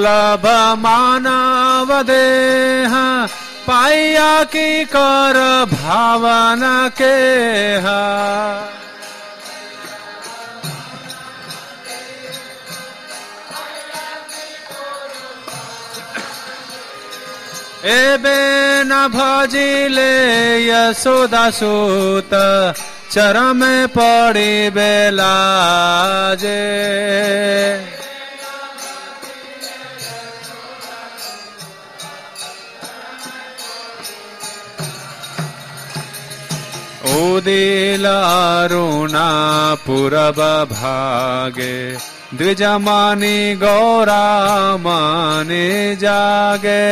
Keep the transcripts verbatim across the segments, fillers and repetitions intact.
दुर्लभ मानव देह पाइया की कर भावना के एबे न भजिले यशोदा सूत चरम पड़ी बेलाजे उदिलारुणा पूरब भागे द्विजमानी गौरा माने जागे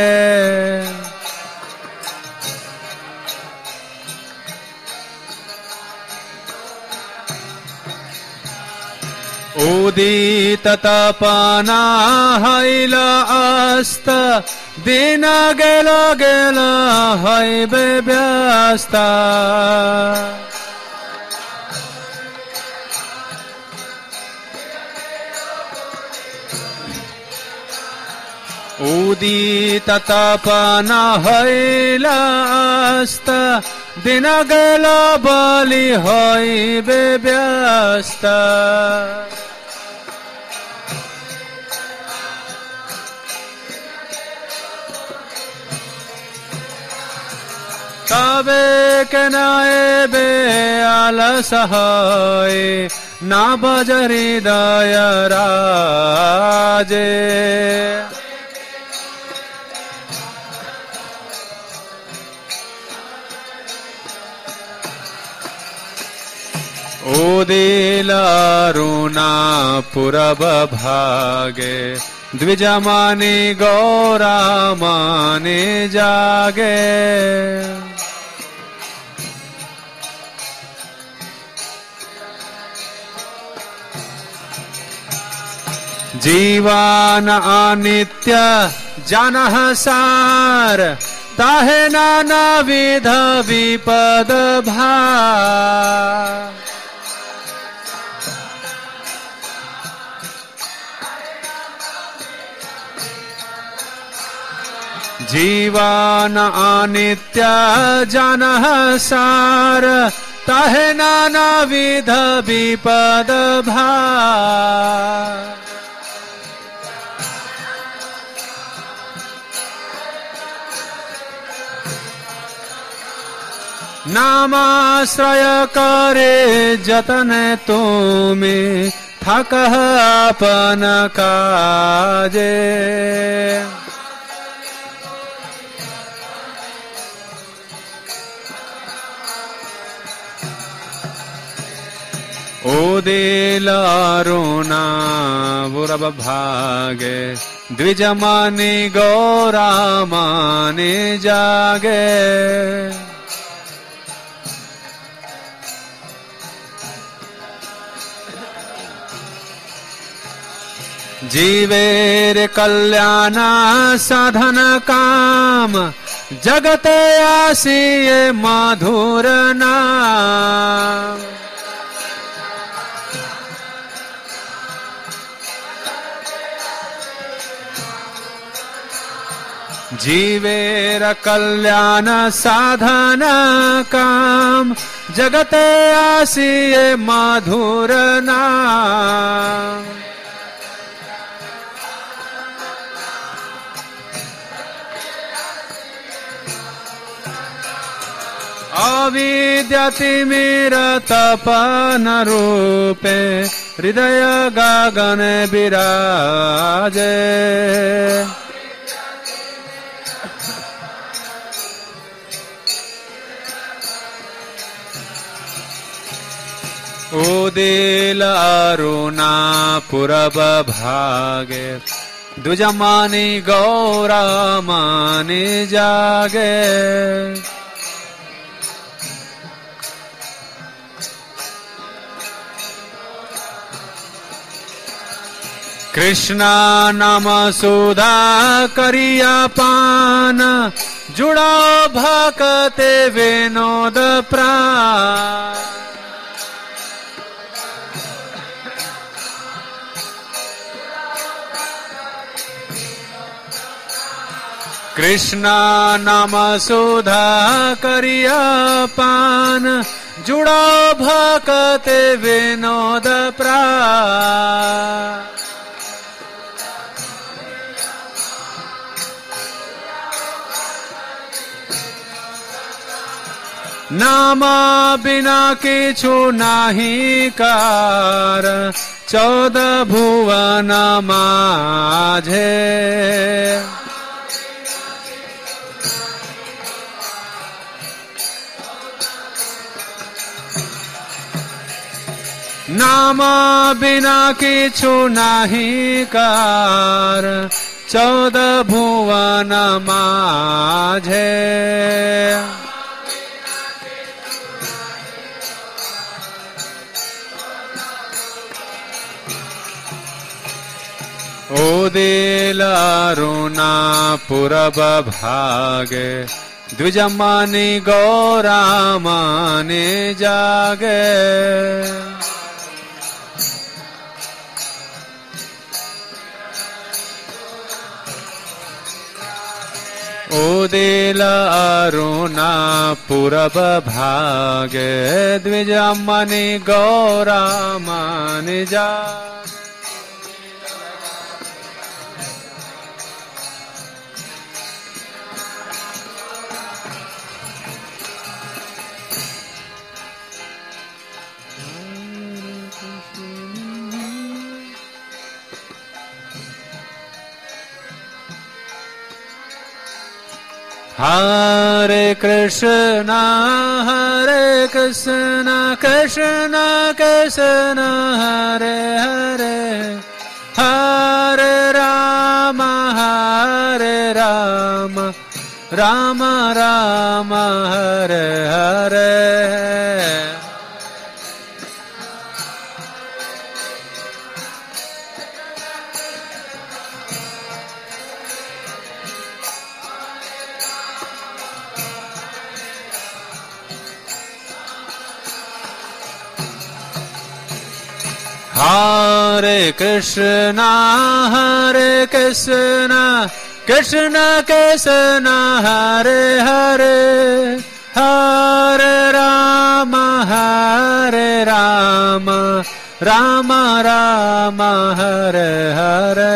उदित तपना हैल अस्त दिन गेल गेल हैबे व्यस्त उदित तपना हैल अस्त दिन गेल बलि हैबे व्यस्त तबे के नाएबे आलस है ना बजरी दया राजे उदिलारुणा पूरब भागे द्विजमानी गौरा माने जागे जीवन अनित्य जनः सार ताहे नाना विध विपद भार जीवन अनित्य जनः सार ताहे नाना विध विपद भार नामाश्रय करे जतन तुमे थकह अपन काजे उदिलारुणा पूरब भागे द्विजमानी गौरा माने जागे जीवेर कल्याण साधन काम जगते आसिए मधुर नाम जीवेर कल्याण साधन काम जगते आसिए मधुर नाम अविद्यातिमिर तपन रूपे हृदय गगन विराजे उदिलारुणा पूरब भागे द्विजमानी गौरा माने जागे कृष्णा नाम सुधा करिया पान जुड़ा भक्ते विनोद प्राण कृष्णा नाम सुधा करिया पान जुड़ो भक्त विनोद प्राण। नाम बिना किछु नाही कार चौदह भुवन माझे। नाम बिना किछु नाही कार चौदह भुवन माझे। उदिल अरुणा पूरब भागे द्विजमणि गौरामणि जागे। उदिल अरुणा पूरब भागे द्विजमणि गौरामणि जागे। हरे कृष्णा हरे कृष्णा कृष्णा कृष्णा हरे हरे हरे राम हरे राम राम राम हरे हरे। हरे कृष्णा हरे कृष्णा कृष्णा कृष्णा हरे हरे हरे राम हरे राम राम राम हरे हरे।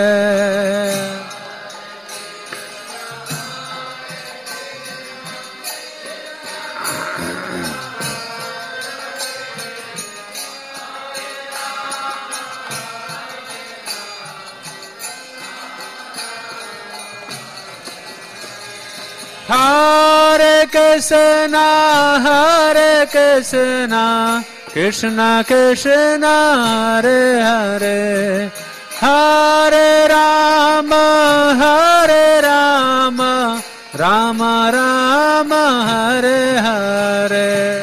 हरे कृष्णा हरे कृष्णा कृष्णा कृष्णा हरे हरे हरे राम हरे राम राम राम हरे हरे।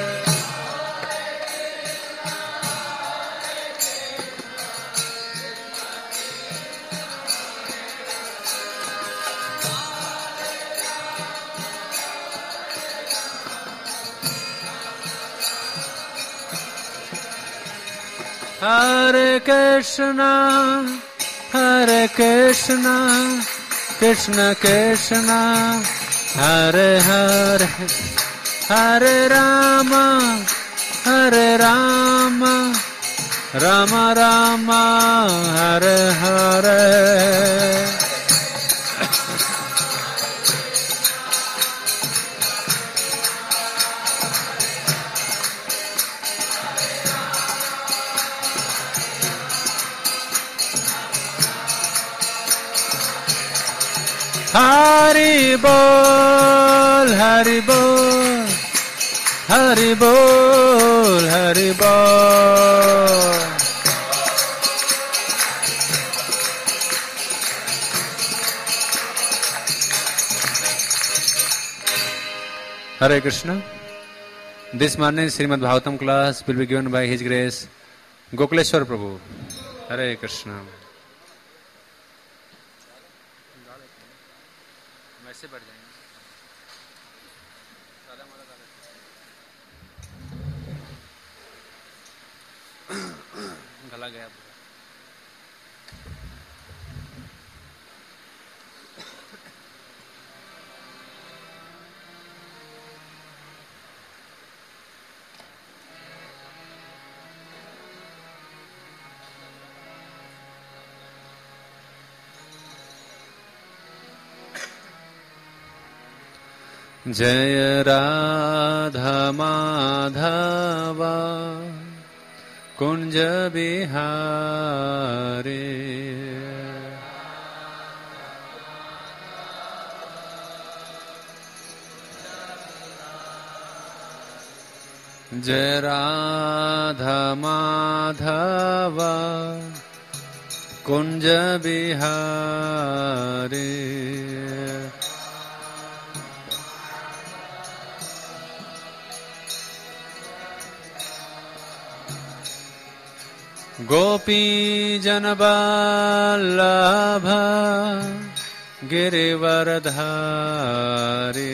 हरे कृष्णा हरे कृष्णा कृष्णा कृष्णा हरे हरे हरे राम हरे राम राम राम हरे हरे। हरि बोल हरि बोल हरि बोल हरि बोल। Hare Krishna. This morning Srimad Bhagavatam class will be given by His Grace Gokuleshwar Prabhu. Hare Krishna. वैसे बढ़ जाएंगे गला गया। जय राधा माधव कुंज बिहारी। जय राधा माधव कुंज बिहारी। गोपी जन वल्लभ गिरिवरधारी।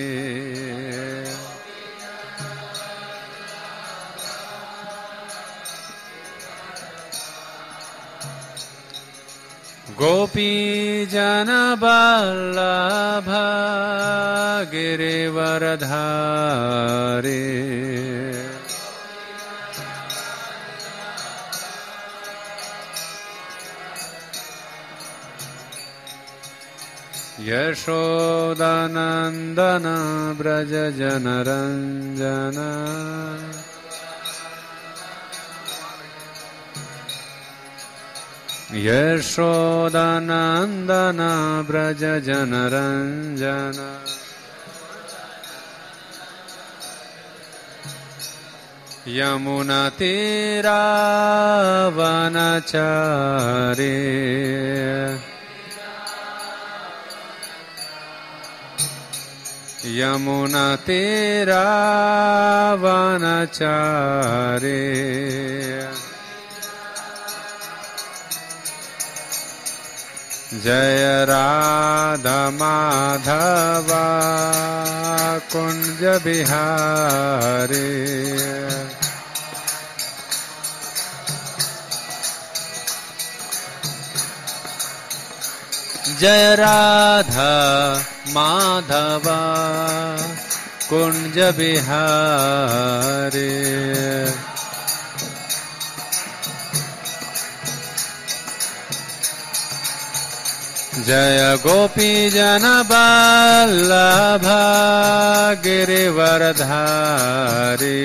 गोपी जन वल्लभ गिरिवरधारी। यशोदानंदन ब्रज जनरंजन। यशोदानंदन ब्रज जनरंजन। यमुना तीरावनचारी। यमुना तीरावनचारी। जय राधा माधव कुंज बिहारी। जय राधा माधव कुंज बिहारी। जय गोपी जन वल्लभ गिरिवरधारी।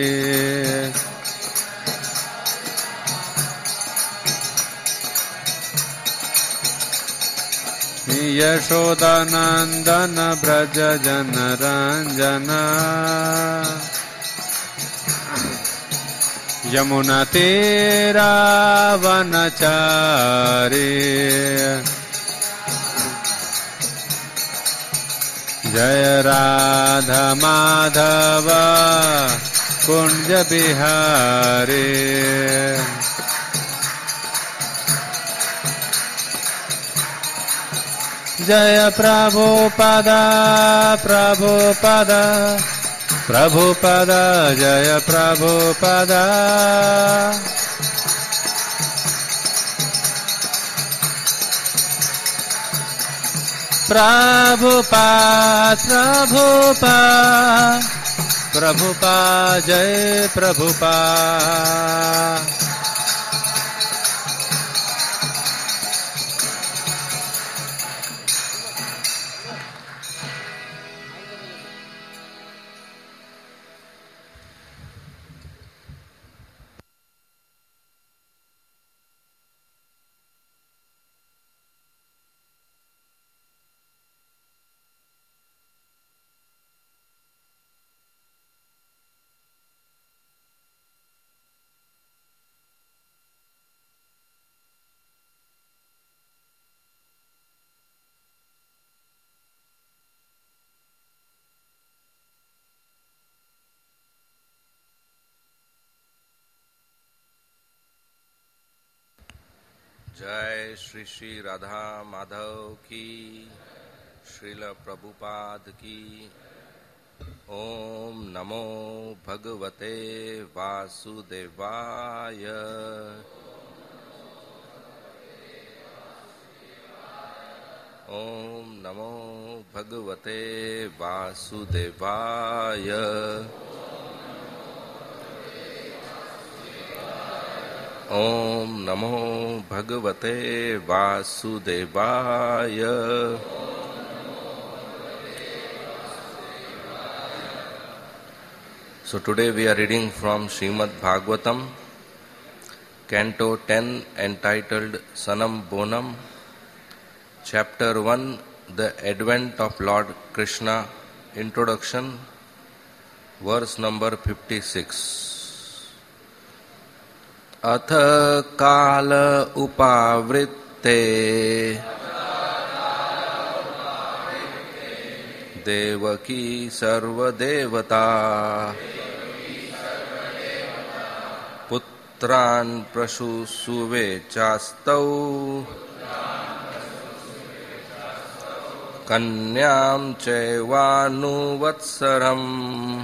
यशोदानंदन ब्रज जनरंजन। यमुना तीरावनचारी। जय राधा माधव कुंज बिहारी। जय प्रभुपदा प्रभुपदा प्रभुपदा। जय प्रभुपदा। प्रभुपाद प्रभुपाद प्रभुपाद। जय प्रभुपाद। जय श्री श्री राधा माधव की, श्रील प्रभुपाद की। ओम नमो भगवते वासुदेवाय। ओम नमो भगवते वासुदेवाय। ओम नमो भगवते वासुदेवाय। So today we are reading from Srimad Bhagavatam, Canto ten, entitled Sanam Bonam, Chapter one, The Advent of Lord Krishna, Introduction, verse number fifty-six. Atha kala upavritte Devaki sarvadevata Putran prasusuve chastau Kanyam chaivanuvatsaram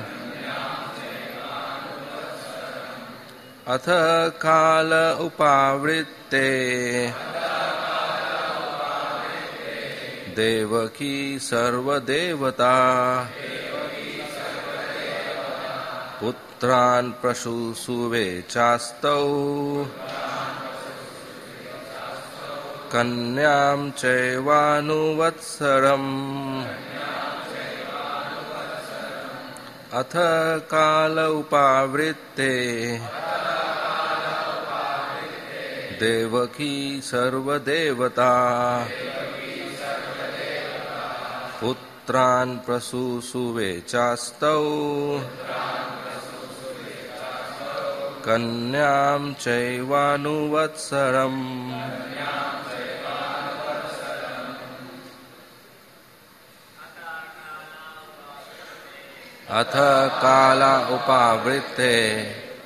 Atha kala upavritte Devaki sarvadevata Putran prasusuve chastau Kanyam chaivanuvatsaram Atha kala upavritte Devaki sarvadevata Putran prasusuve chastau Kanyam chaivanuvatsaram. Atha kala upavritte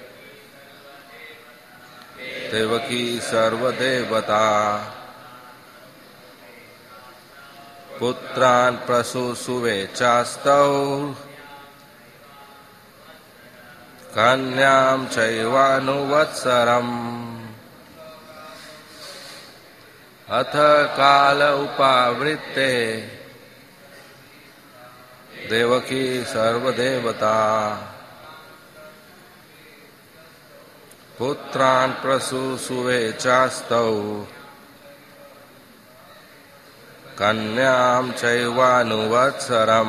Devaki sarvadevata Putran prasusuve chastau Kanyam chaivanuvatsaram. Atha kala upavritte Devaki sarvadevata Putran prasusuve chastau Kanyam chaivanuvatsaram.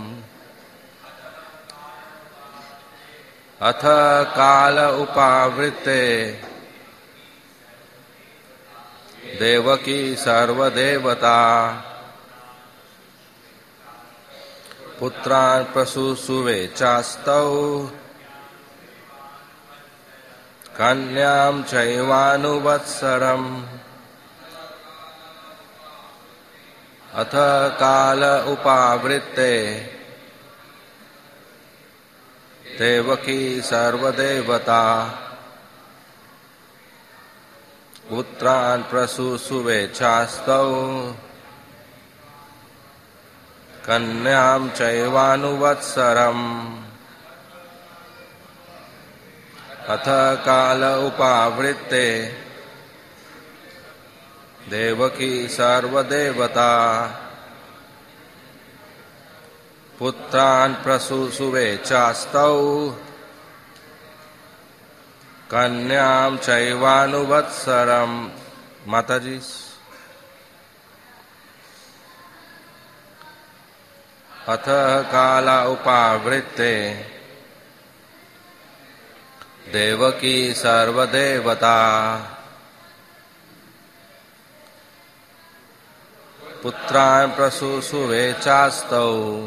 Atha kala upavritte Devaki sarvadevata Putran prasusuve chastau Kanyam chaivanuvatsaram. Atha kala upavritte Devaki sarvadevata Putran prasusuve chastau Kanyam chaivanuvatsaram. Atha kala upavritte Devaki sarvadevata Putran prasusuve chastau Kanyam chaivanuvatsaram. Mataji. Atha kala upavritte Devaki sarvadevata Putran prasusuve chastau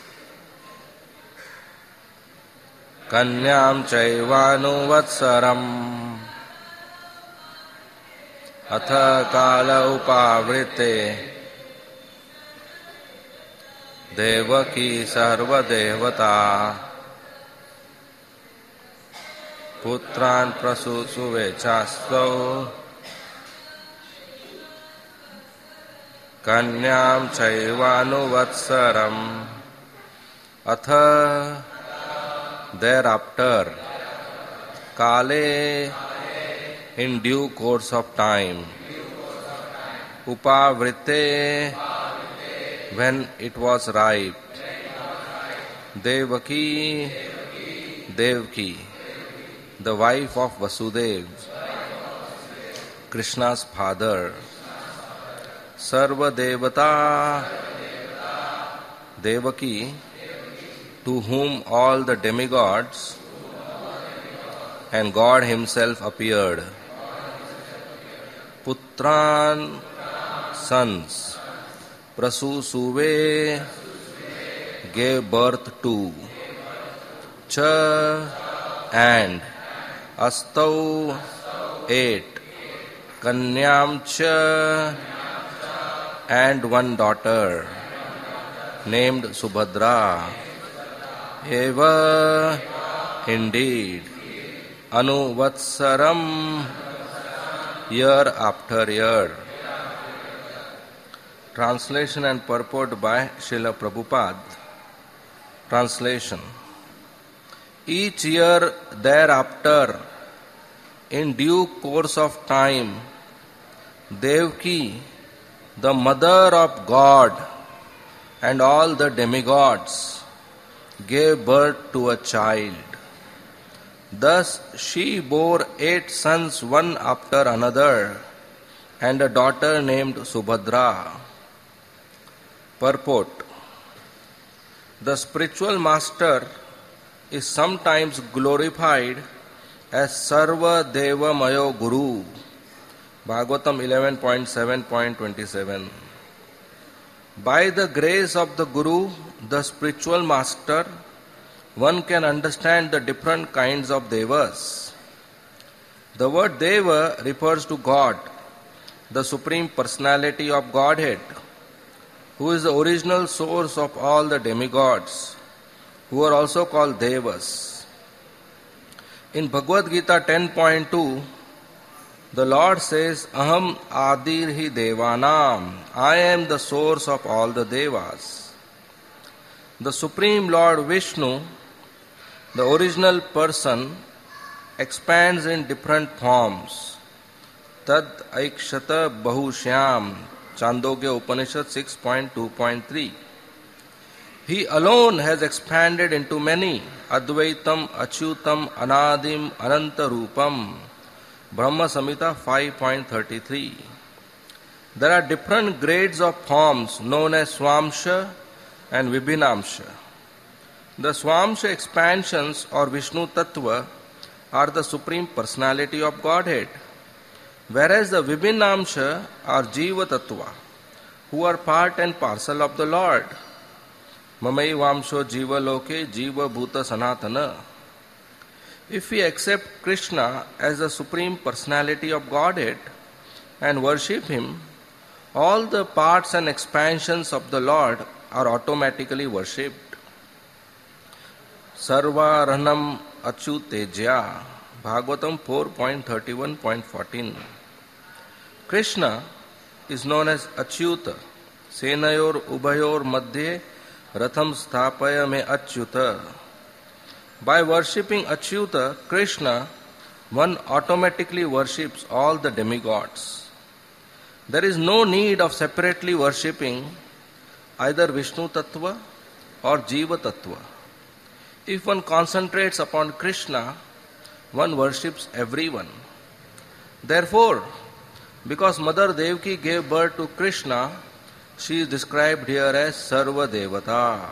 Kanyam chaivanuvatsaram. Atha kala upavritte Devaki sarvadevata Putran prasusuve chastau Kanyam chaivanuvatsaram. Atha thereafter Kale in due course of time Upavritte when it was ripe Devaki Devaki the wife of Vasudev Krishna's father Sarva Devata Devaki to whom all the demigods and God himself appeared. Putran, sons, Prasusuve, gave birth to, Cha, and Astau, eight, Kanyam Cha, and one daughter named Subhadra. Eva, indeed, Anuvatsaram, year after year. Translation and purport by Srila Prabhupada. Translation. Each year thereafter, in due course of time, Devaki, the mother of God and all the demigods, gave birth to a child. Thus she bore eight sons one after another, and a daughter named Subhadra. Purport. The spiritual master is sometimes glorified as Sarva Deva Mayo Guru. Bhagavatam eleven point seven point twenty-seven. By the grace of the Guru, the spiritual master, one can understand the different kinds of Devas. The word Deva refers to God, the Supreme Personality of Godhead, who is the original source of all the demigods, who are also called Devas. In Bhagavad Gita ten point two, the Lord says, Aham Adirhi Devanam, I am the source of all the Devas. The Supreme Lord Vishnu, the original person, expands in different forms. Tad Aikshata Bahushyam, Chandogya Upanishad six point two point three. He alone has expanded into many. Advaitam, Achyutam, Anadim, Anantarupam. Brahma Samhita five point thirty-three. There are different grades of forms known as Swamsha and Vibhinamsha. The Swamsha expansions or Vishnu Tattva are the Supreme Personality of Godhead, whereas the Vibhinamsha are Jiva Tattva, who are part and parcel of the Lord. Mamai Vamsho Jiva Loke Jiva Bhuta Sanatana. If we accept Krishna as the Supreme Personality of Godhead and worship Him, all the parts and expansions of the Lord are automatically worshipped. Sarva Ranam Achyutejya, Bhagavatam four point thirty-one point fourteen. Krishna is known as Achyuta. Senayor Ubhayor Madhye Ratham Sthapaya Me Achyuta. By worshipping Achyuta, Krishna, one automatically worships all the demigods. There is no need of separately worshipping either Vishnu Tattva or Jiva Tattva. If one concentrates upon Krishna, one worships everyone. Therefore, because Mother Devaki gave birth to Krishna, she is described here as Sarva Devata.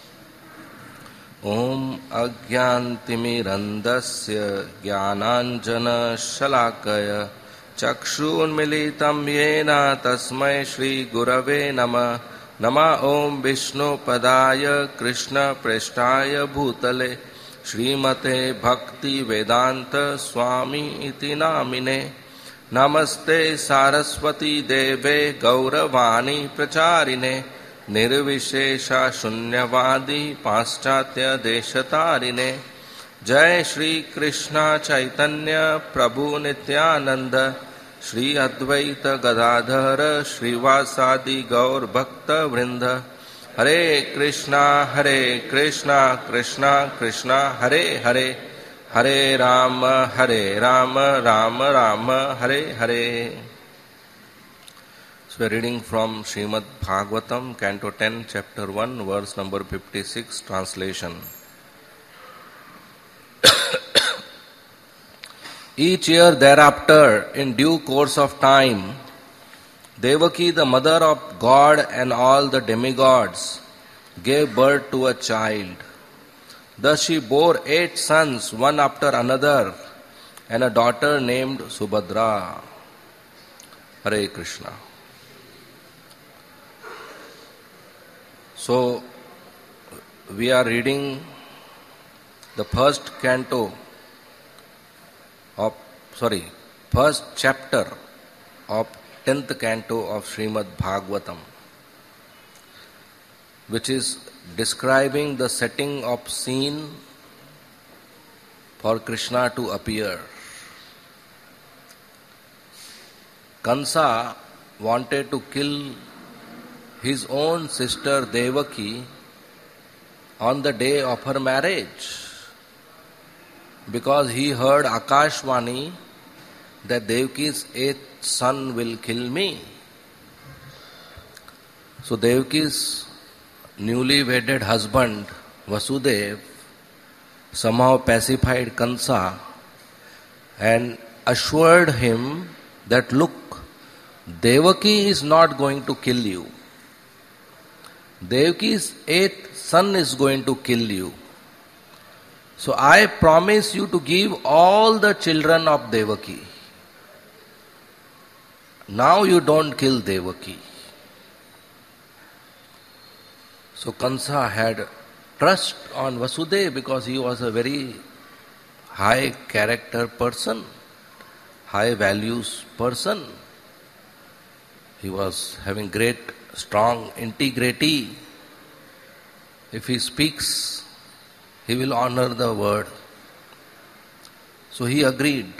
Om Agyantimirandasya Jnananjana Shalakaya Chakshunmilitam Yena Tasmai Shri Gurave Nama Nama Om Vishnu Padaya Krishna Preshtaya Bhutale Srimate Bhakti Vedanta Swami Iti Namine Namaste Saraswati Deve Gauravani Pracharine Nirvishesha Shunyavadi Paschatya Deshatarine Jai Shri Krishna Chaitanya Prabhu Nityananda Shri Advaita Gadadhara Srivasadi Gaur Bhakta Vrinda Hare Krishna Hare Krishna Krishna Krishna Hare Hare Hare Rama Hare Rama Rama Rama Hare Hare. So we are reading from Srimad Bhagavatam, Canto ten, Chapter one, verse number fifty-six, translation. Each year thereafter, in due course of time, Devaki, the mother of God and all the demigods, gave birth to a child. Thus she bore eight sons, one after another, and a daughter named Subhadra. Hare Krishna. So, we are reading the first canto of, sorry, first chapter of tenth canto of Srimad Bhagavatam, which is describing the setting of scene for Krishna to appear. Kansa wanted to kill his own sister Devaki on the day of her marriage because he heard Akashvani that Devaki's eighth son will kill me. So Devaki's newly wedded husband Vasudeva somehow pacified Kansa and assured him that, look, Devaki is not going to kill you. Devaki's eighth son is going to kill you. So I promise you to give all the children of Devaki. Now you don't kill Devaki. So Kansa had trust on Vasudeva because he was a very high character person, high values person. He was having great, strong integrity. If he speaks, he will honor the word. So he agreed.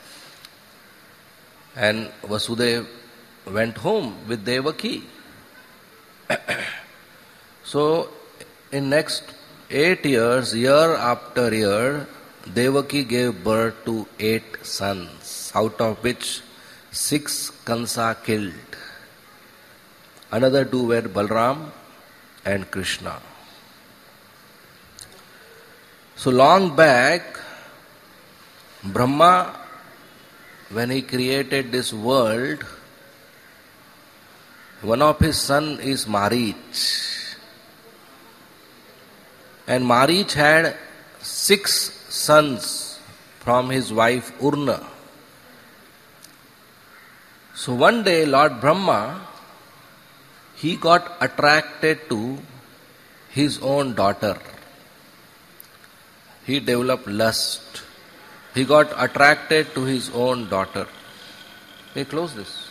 And Vasudeva went home with Devaki. So in next eight years, year after year, Devaki gave birth to eight sons, out of which six Kansa killed. Another two were Balram and Krishna. So long back, Brahma, when he created this world, one of his sons is Marich. And Marich had six sons from his wife Urna. So one day Lord Brahma, he got attracted to his own daughter. He developed lust. He got attracted to his own daughter. May I close this?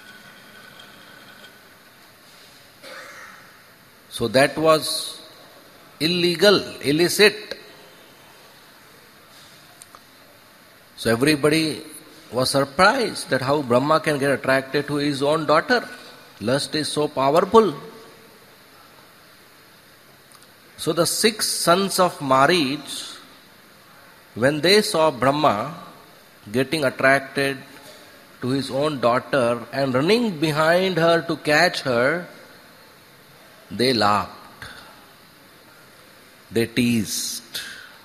So that was illegal, illicit. So everybody was surprised that how Brahma can get attracted to his own daughter. Lust is so powerful. So the six sons of Marich, when they saw Brahma getting attracted to his own daughter and running behind her to catch her, they laughed. They teased.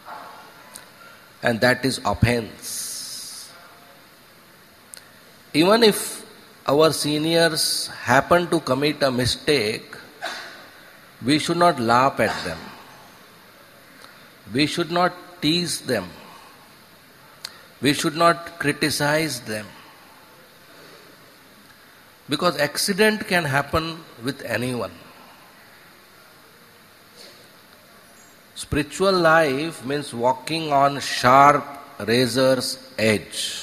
And that is offense. Even if our seniors happen to commit a mistake, we should not laugh at them. We should not tease them. We should not criticize them. Because accident can happen with anyone. Spiritual life means walking on sharp razor's edge.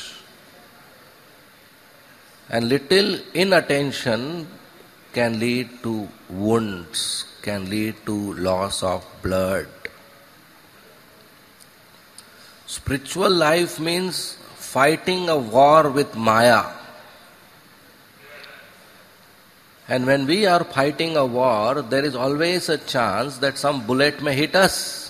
And little inattention can lead to wounds, can lead to loss of blood. Spiritual life means fighting a war with Maya. And when we are fighting a war, there is always a chance that some bullet may hit us.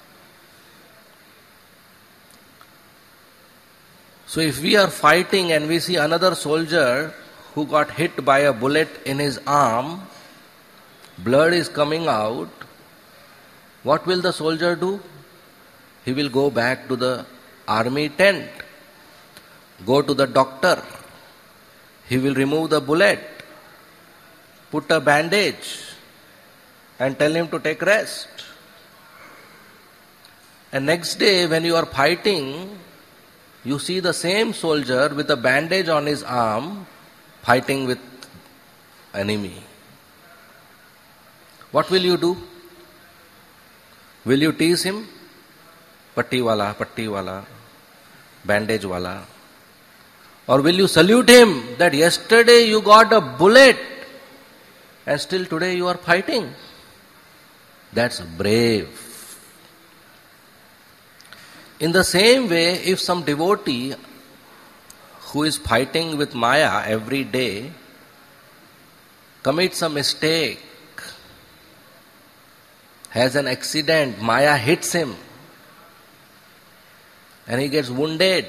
So if we are fighting and we see another soldier who got hit by a bullet in his arm, blood is coming out, what will the soldier do? He will go back to the army tent, go to the doctor. He will remove the bullet, put a bandage and tell him to take rest. And next day when you are fighting, you see the same soldier with a bandage on his arm fighting with enemy. What will you do? Will you tease him? Patti wala, patti wala, bandage wala. Or will you salute him that yesterday you got a bullet and still today you are fighting? That's brave. In the same way, if some devotee who is fighting with Maya every day commits a mistake, has an accident, Maya hits him, and he gets wounded,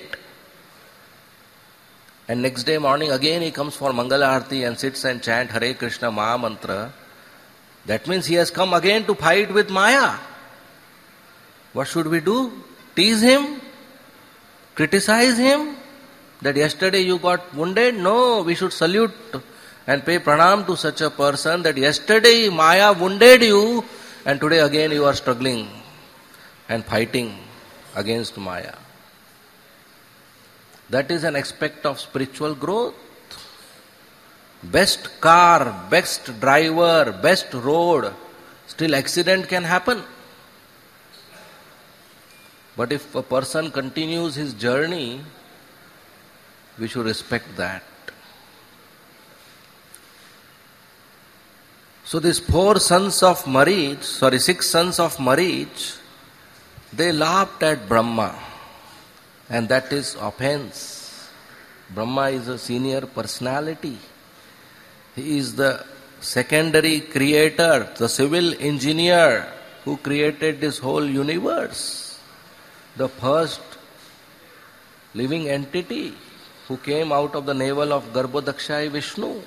and next day morning again he comes for Mangala Arati and sits and chant Hare Krishna Maha Mantra, that means he has come again to fight with Maya. What should we do? Tease him? Criticize him? That yesterday you got wounded? No, we should salute and pay pranam to such a person that yesterday Maya wounded you and today again you are struggling and fighting against Maya. That is an aspect of spiritual growth. Best car, best driver, best road, still accident can happen. But if a person continues his journey, we should respect that. So these four sons of Marich, sorry, six sons of Marich, they laughed at Brahma, and that is offense. Brahma is a senior personality. He is the secondary creator, the civil engineer who created this whole universe. The first living entity who came out of the navel of Garbhodakshai Vishnu.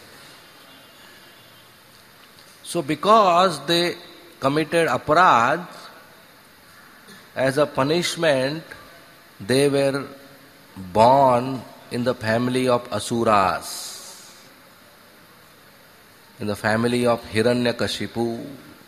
So because they committed aparadh, as a punishment, they were born in the family of Asuras, in the family of Hiranyakashipu.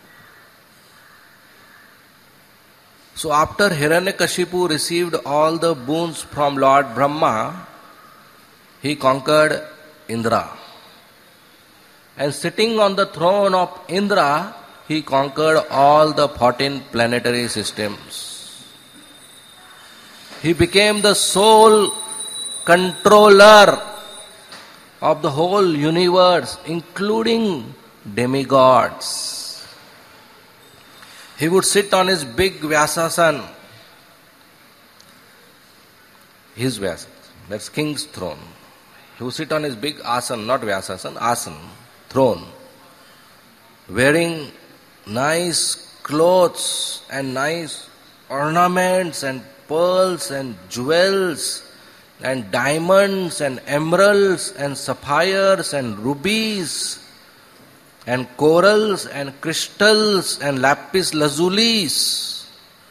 So after Hiranyakashipu received all the boons from Lord Brahma, he conquered Indra. And sitting on the throne of Indra, he conquered all the fourteen planetary systems. He became the sole controller of the whole universe, including demigods. He would sit on his big Vyasasan, his Vyasa, that's king's throne. He would sit on his big asan, not Vyasasan, asan, throne, wearing nice clothes and nice ornaments and pearls and jewels and diamonds and emeralds and sapphires and rubies and corals and crystals and lapis lazulis.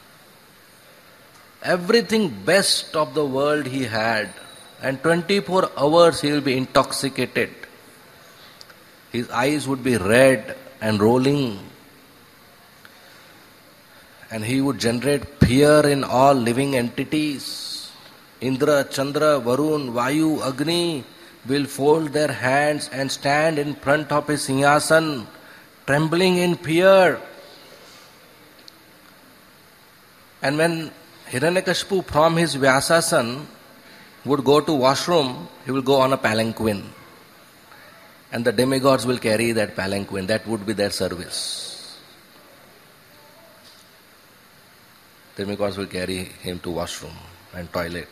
Everything best of the world he had, and twenty-four hours he will be intoxicated. His eyes would be red and rolling, and he would generate fear in all living entities. Indra, Chandra, Varun, Vayu, Agni will fold their hands and stand in front of his singhasan, trembling in fear. And when Hiranyakashipu from his Vyasasan would go to washroom, he will go on a palanquin. And the demigods will carry that palanquin. That would be their service. Demigods will carry him to washroom and toilet.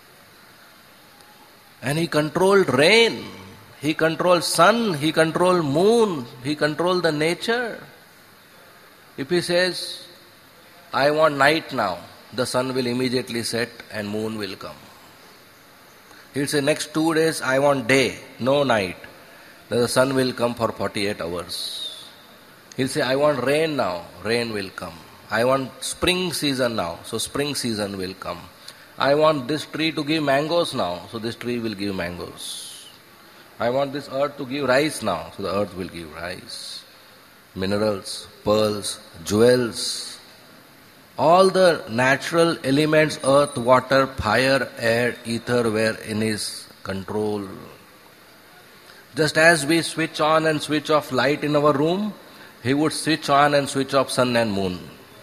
And he controlled rain, he controlled sun, he controlled moon, he controlled the nature. If he says, I want night now, the sun will immediately set and moon will come. He'll say, next two days I want day, no night. Then the sun will come for forty-eight hours. He'll say, I want rain now, rain will come. I want spring season now, so spring season will come. I want this tree to give mangoes now, so this tree will give mangoes. I want this earth to give rice now, so the earth will give rice. Minerals, pearls, jewels. All the natural elements, earth, water, fire, air, ether, were in his control. Just as we switch on and switch off light in our room, he would switch on and switch off sun and moon.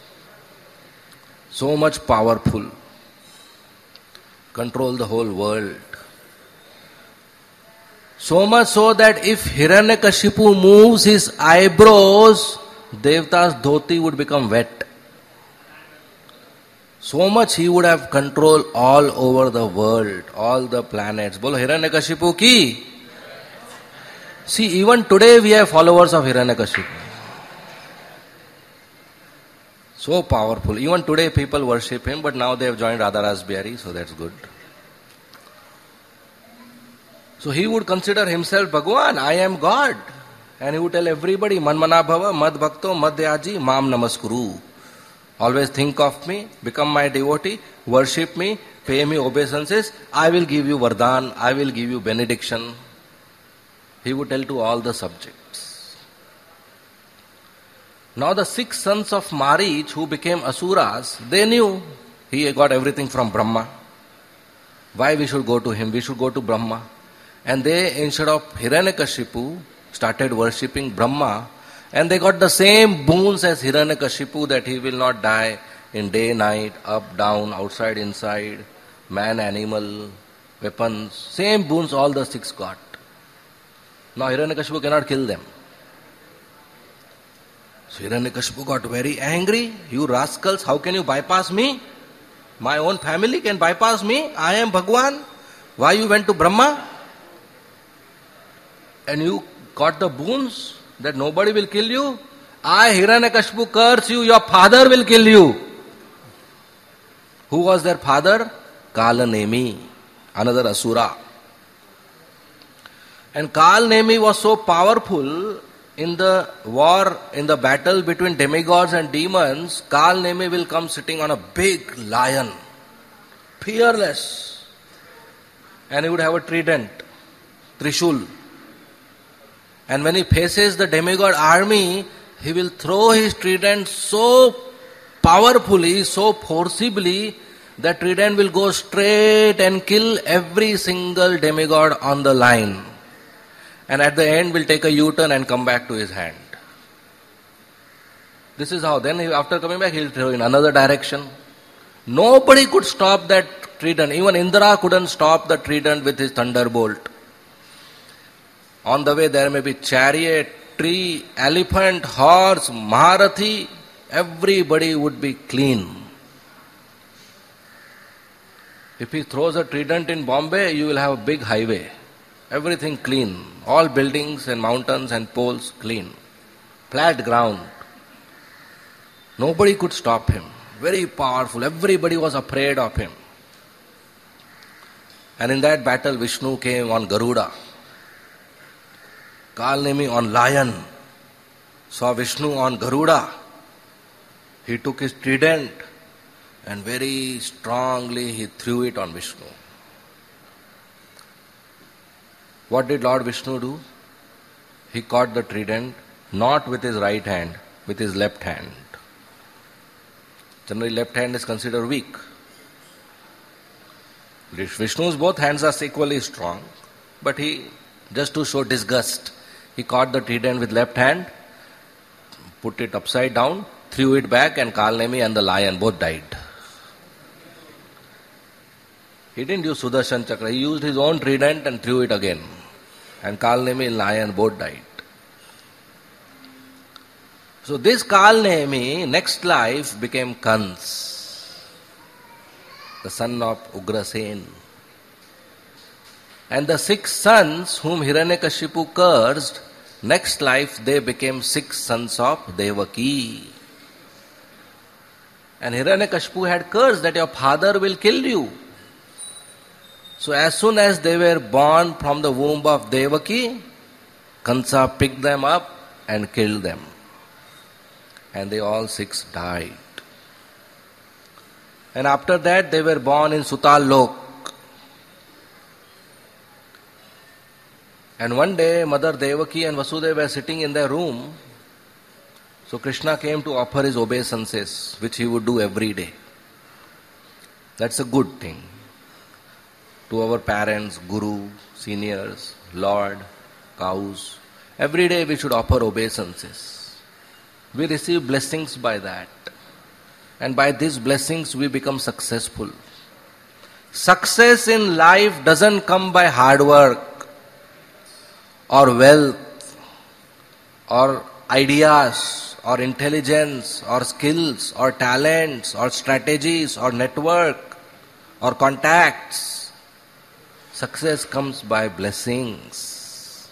So much powerful. Control the whole world. So much so that if Hiranyakashipu moves his eyebrows, Devta's dhoti would become wet. So much he would have control all over the world, all the planets. Bolo Hiranyakashipu ki. See, even today we have followers of Hiranyakashipu. So powerful. Even today people worship him, but now they have joined Radha Rasbihari, so that's good. So he would consider himself Bhagwan, I am God. And he would tell everybody, Manmana Bhava, Mad Bhakto, Madhyaji, Mam Namaskuru. Always think of me, become my devotee, worship me, pay me obeisances, I will give you Vardhan, I will give you benediction. He would tell to all the subjects. Now the six sons of Marich who became Asuras, they knew he got everything from Brahma. Why we should go to him? We should go to Brahma. And they, instead of Hiranyakashipu, started worshipping Brahma, and they got the same boons as Hiranyakashipu, that he will not die in day, night, up, down, outside, inside, man, animal, weapons. Same boons all the six got. Now Hiranyakashipu cannot kill them. So Hiranyakashipu got very angry. You rascals, how can you bypass me? My own family can bypass me. I am Bhagwan. Why you went to Brahma? And you got the boons that nobody will kill you? I, Hiranyakashipu, curse you, your father will kill you. Who was their father? Kalanemi, another Asura. And Kalnemi was so powerful in the war, in the battle between demigods and demons. Kalnemi will come sitting on a big lion, fearless. And he would have a trident, Trishul. And when he faces the demigod army, he will throw his trident so powerfully, so forcibly, that trident will go straight and kill every single demigod on the line. And at the end will take a U-turn and come back to his hand. This is how. Then after coming back, he will throw in another direction. Nobody could stop that trident. Even Indra couldn't stop the trident with his thunderbolt. On the way there may be chariot, tree, elephant, horse, Maharathi. Everybody would be clean. If he throws a trident in Bombay, you will have a big highway. Everything clean. All buildings and mountains and poles clean. Flat ground. Nobody could stop him. Very powerful. Everybody was afraid of him. And in that battle, Vishnu came on Garuda. Kalnemi on lion. Saw Vishnu on Garuda. He took his trident and very strongly he threw it on Vishnu. What did Lord Vishnu do? He caught the trident not with his right hand, with his left hand. Generally, left hand is considered weak. Vishnu's both hands are equally strong, but he, just to show disgust, he caught the trident with left hand, put it upside down, threw it back, and Kalnemi and the lion both died. He didn't use Sudarshan Chakra, he used his own trident and threw it again. And Kalnemi and lion both died. So this Kalnemi, next life, became Kans, the son of Ugrasen. And the six sons whom Hiranyakashipu cursed, next life they became six sons of Devaki. And Hiranyakashipu had cursed that your father will kill you. So as soon as they were born from the womb of Devaki, Kansa picked them up and killed them. And they all six died. And after that they were born in Sutal Lok. And one day Mother Devaki and Vasudeva were sitting in their room. So So Krishna came to offer his obeisances, which he would do every day. That's a good thing. To our parents, guru, seniors, Lord, cows, every day we should offer obeisances. We receive blessings by that. And by these blessings we become successful. Success in life doesn't come by hard work or wealth or ideas or intelligence or skills or talents or strategies or network or contacts. Success comes by blessings.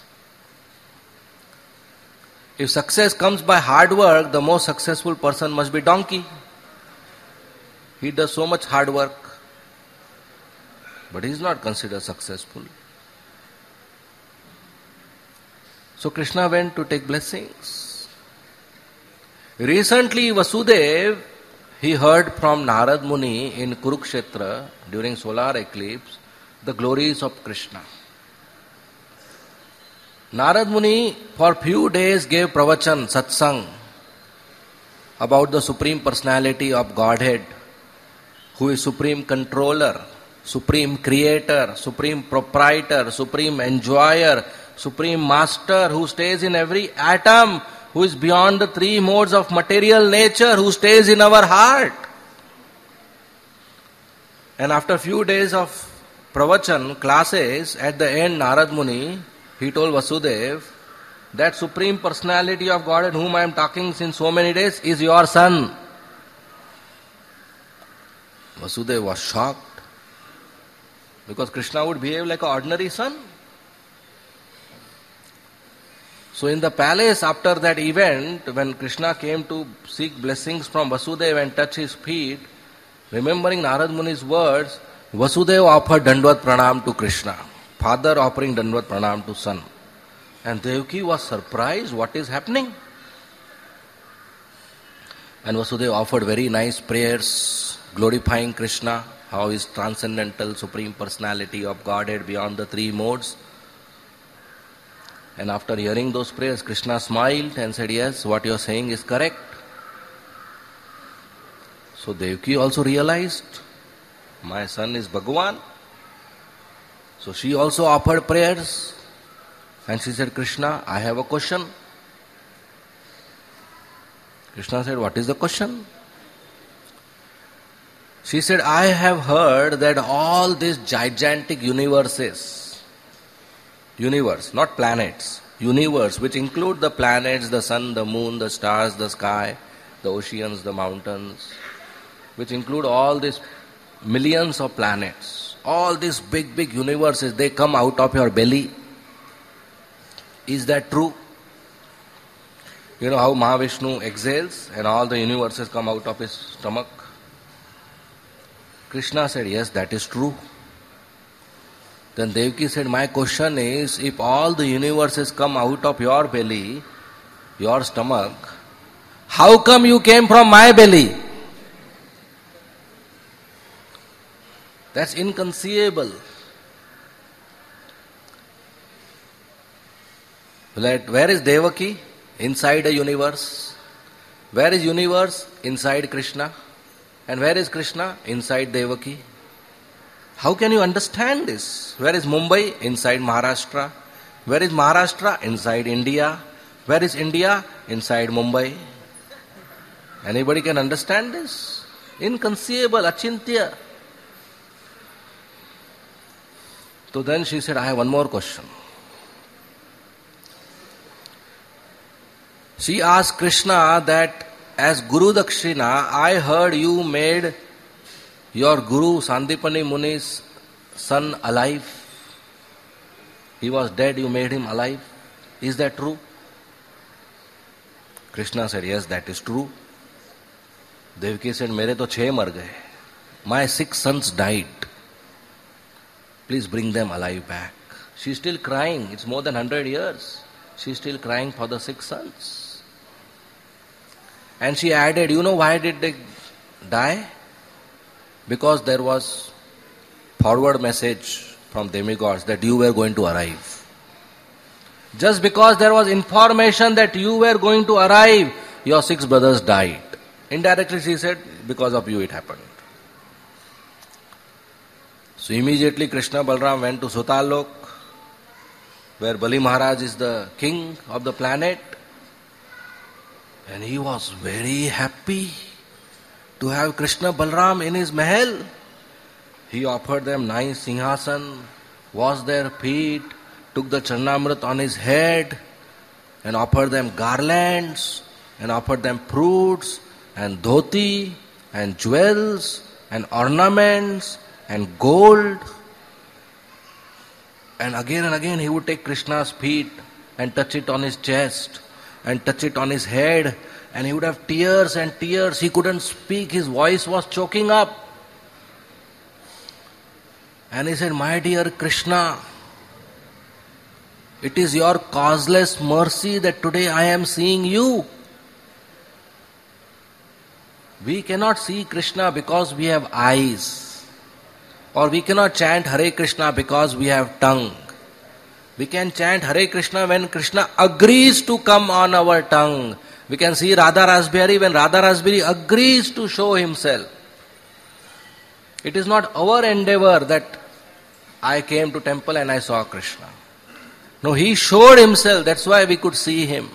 If success comes by hard work, the most successful person must be donkey. He does so much hard work, but he is not considered successful. So Krishna went to take blessings. Recently Vasudev, he heard from Narad Muni in Kurukshetra during solar eclipse the glories of Krishna. Narad Muni for few days gave pravachan, satsang, about the Supreme Personality of Godhead, who is Supreme Controller, Supreme Creator, Supreme Proprietor, Supreme Enjoyer, Supreme Master, who stays in every atom, who is beyond the three modes of material nature, who stays in our heart. And after few days of pravachan, classes, at the end Narad Muni, he told Vasudev, that Supreme Personality of Godhead whom I am talking since so many days is your son. Vasudeva was shocked, because Krishna would behave like an ordinary son. So in the palace after that event, when Krishna came to seek blessings from Vasudeva and touch his feet, remembering Narad Muni's words, Vasudeva offered Dandvat Pranam to Krishna, father offering Dandvat Pranam to son. And Devaki was surprised, what is happening? And Vasudeva offered very nice prayers, glorifying Krishna, how he is transcendental, Supreme Personality of Godhead beyond the three modes. And after hearing those prayers, Krishna smiled and said, yes, what you are saying is correct. So Devaki also realized, my son is Bhagavan. So she also offered prayers. And she said, Krishna, I have a question. Krishna said, what is the question? She said, I have heard that all these gigantic universes, universe, not planets, universe, which include the planets, the sun, the moon, the stars, the sky, the oceans, the mountains, which include all these millions of planets, all these big, big universes, they come out of your belly. Is that true? You know how Mahavishnu exhales and all the universes come out of his stomach? Krishna said, yes, that is true. Then Devaki said, my question is, if all the universes come out of your belly, your stomach, how come you came from my belly? That's inconceivable. Let, where is Devaki? Inside a universe. Where is universe? Inside Krishna. And where is Krishna? Inside Devaki. How can you understand this? Where is Mumbai? Inside Maharashtra. Where is Maharashtra? Inside India. Where is India? Inside Mumbai. Anybody can understand this? Inconceivable, achintya. So then she said, I have one more question. She asked Krishna that as Guru Dakshina, I heard you made your Guru Sandipani Muni's son alive. He was dead, you made him alive. Is that true? Krishna said, yes, that is true. Devaki said, mere to chhe mar gaye. My six sons died. Please bring them alive back. She's still crying. It's more than one hundred years. She's still crying for the six sons. And she added, you know why did they die? Because there was forward message from demigods that you were going to arrive. Just because there was information that you were going to arrive, your six brothers died. Indirectly she said, because of you it happened. So immediately Krishna Balram went to Sutalok, where Bali Maharaj is the king of the planet. And he was very happy to have Krishna Balram in his mahal. He offered them nice singhasan, washed their feet, took the Charnamrit on his head, and offered them garlands, and offered them fruits, and dhoti, and jewels, and ornaments, and gold. And again and again he would take Krishna's feet and touch it on his chest, and touch it on his head, and he would have tears and tears. He couldn't speak, his voice was choking up. And he said, my dear Krishna, it is your causeless mercy that today I am seeing you. We cannot see Krishna because we have eyes, or we cannot chant Hare Krishna because we have tongue. We can chant Hare Krishna when Krishna agrees to come on our tongue. We can see Radha Rasbihari when Radha Rasbihari agrees to show himself. It is not our endeavor that I came to temple and I saw Krishna. No, he showed himself, that's why we could see him.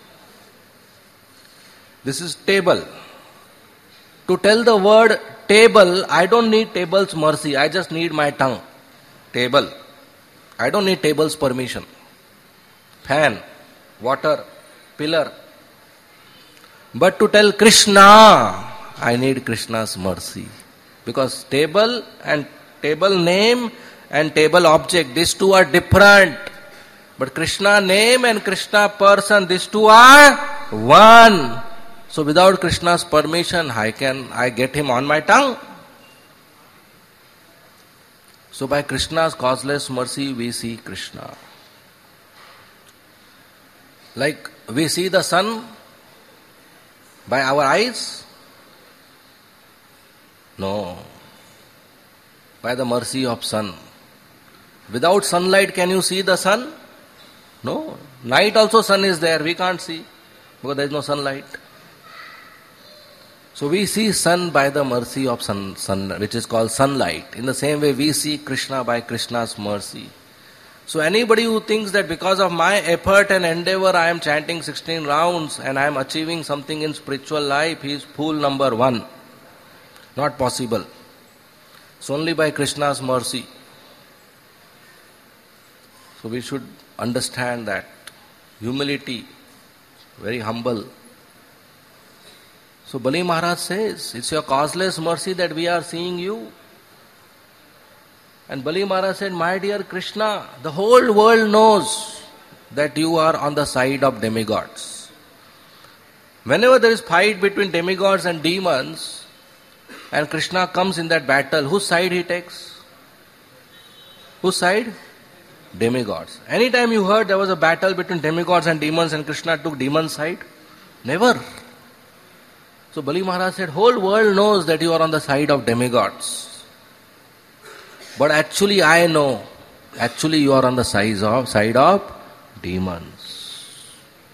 This is table. To tell the word table, I don't need table's mercy, I just need my tongue. Table. I don't need table's permission. Fan, water, pillar. But to tell Krishna, I need Krishna's mercy. Because table and table name and table object, these two are different. But Krishna name and Krishna person, these two are one. So without Krishna's permission, I can I get him on my tongue. So by Krishna's causeless mercy, we see Krishna. Like we see the sun by our eyes? No. By the mercy of sun. Without sunlight, can you see the sun? No. Night also sun is there, we can't see because there is no sunlight. So we see sun by the mercy of sun, sun, which is called sunlight. In the same way, we see Krishna by Krishna's mercy. So anybody who thinks that because of my effort and endeavor I am chanting sixteen rounds and I am achieving something in spiritual life, he is fool number one. Not possible. It's only by Krishna's mercy. So we should understand that. Humility, very humble. So Bali Maharaj says, it's your causeless mercy that we are seeing you. And Bali Maharaj said, my dear Krishna, the whole world knows that you are on the side of demigods. Whenever there is fight between demigods and demons, and Krishna comes in that battle, whose side he takes? Whose side? Demigods. Anytime you heard there was a battle between demigods and demons and Krishna took demon's side? Never. So Bali Maharaj said, whole world knows that you are on the side of demigods. But actually I know, actually you are on the side of, side of demons.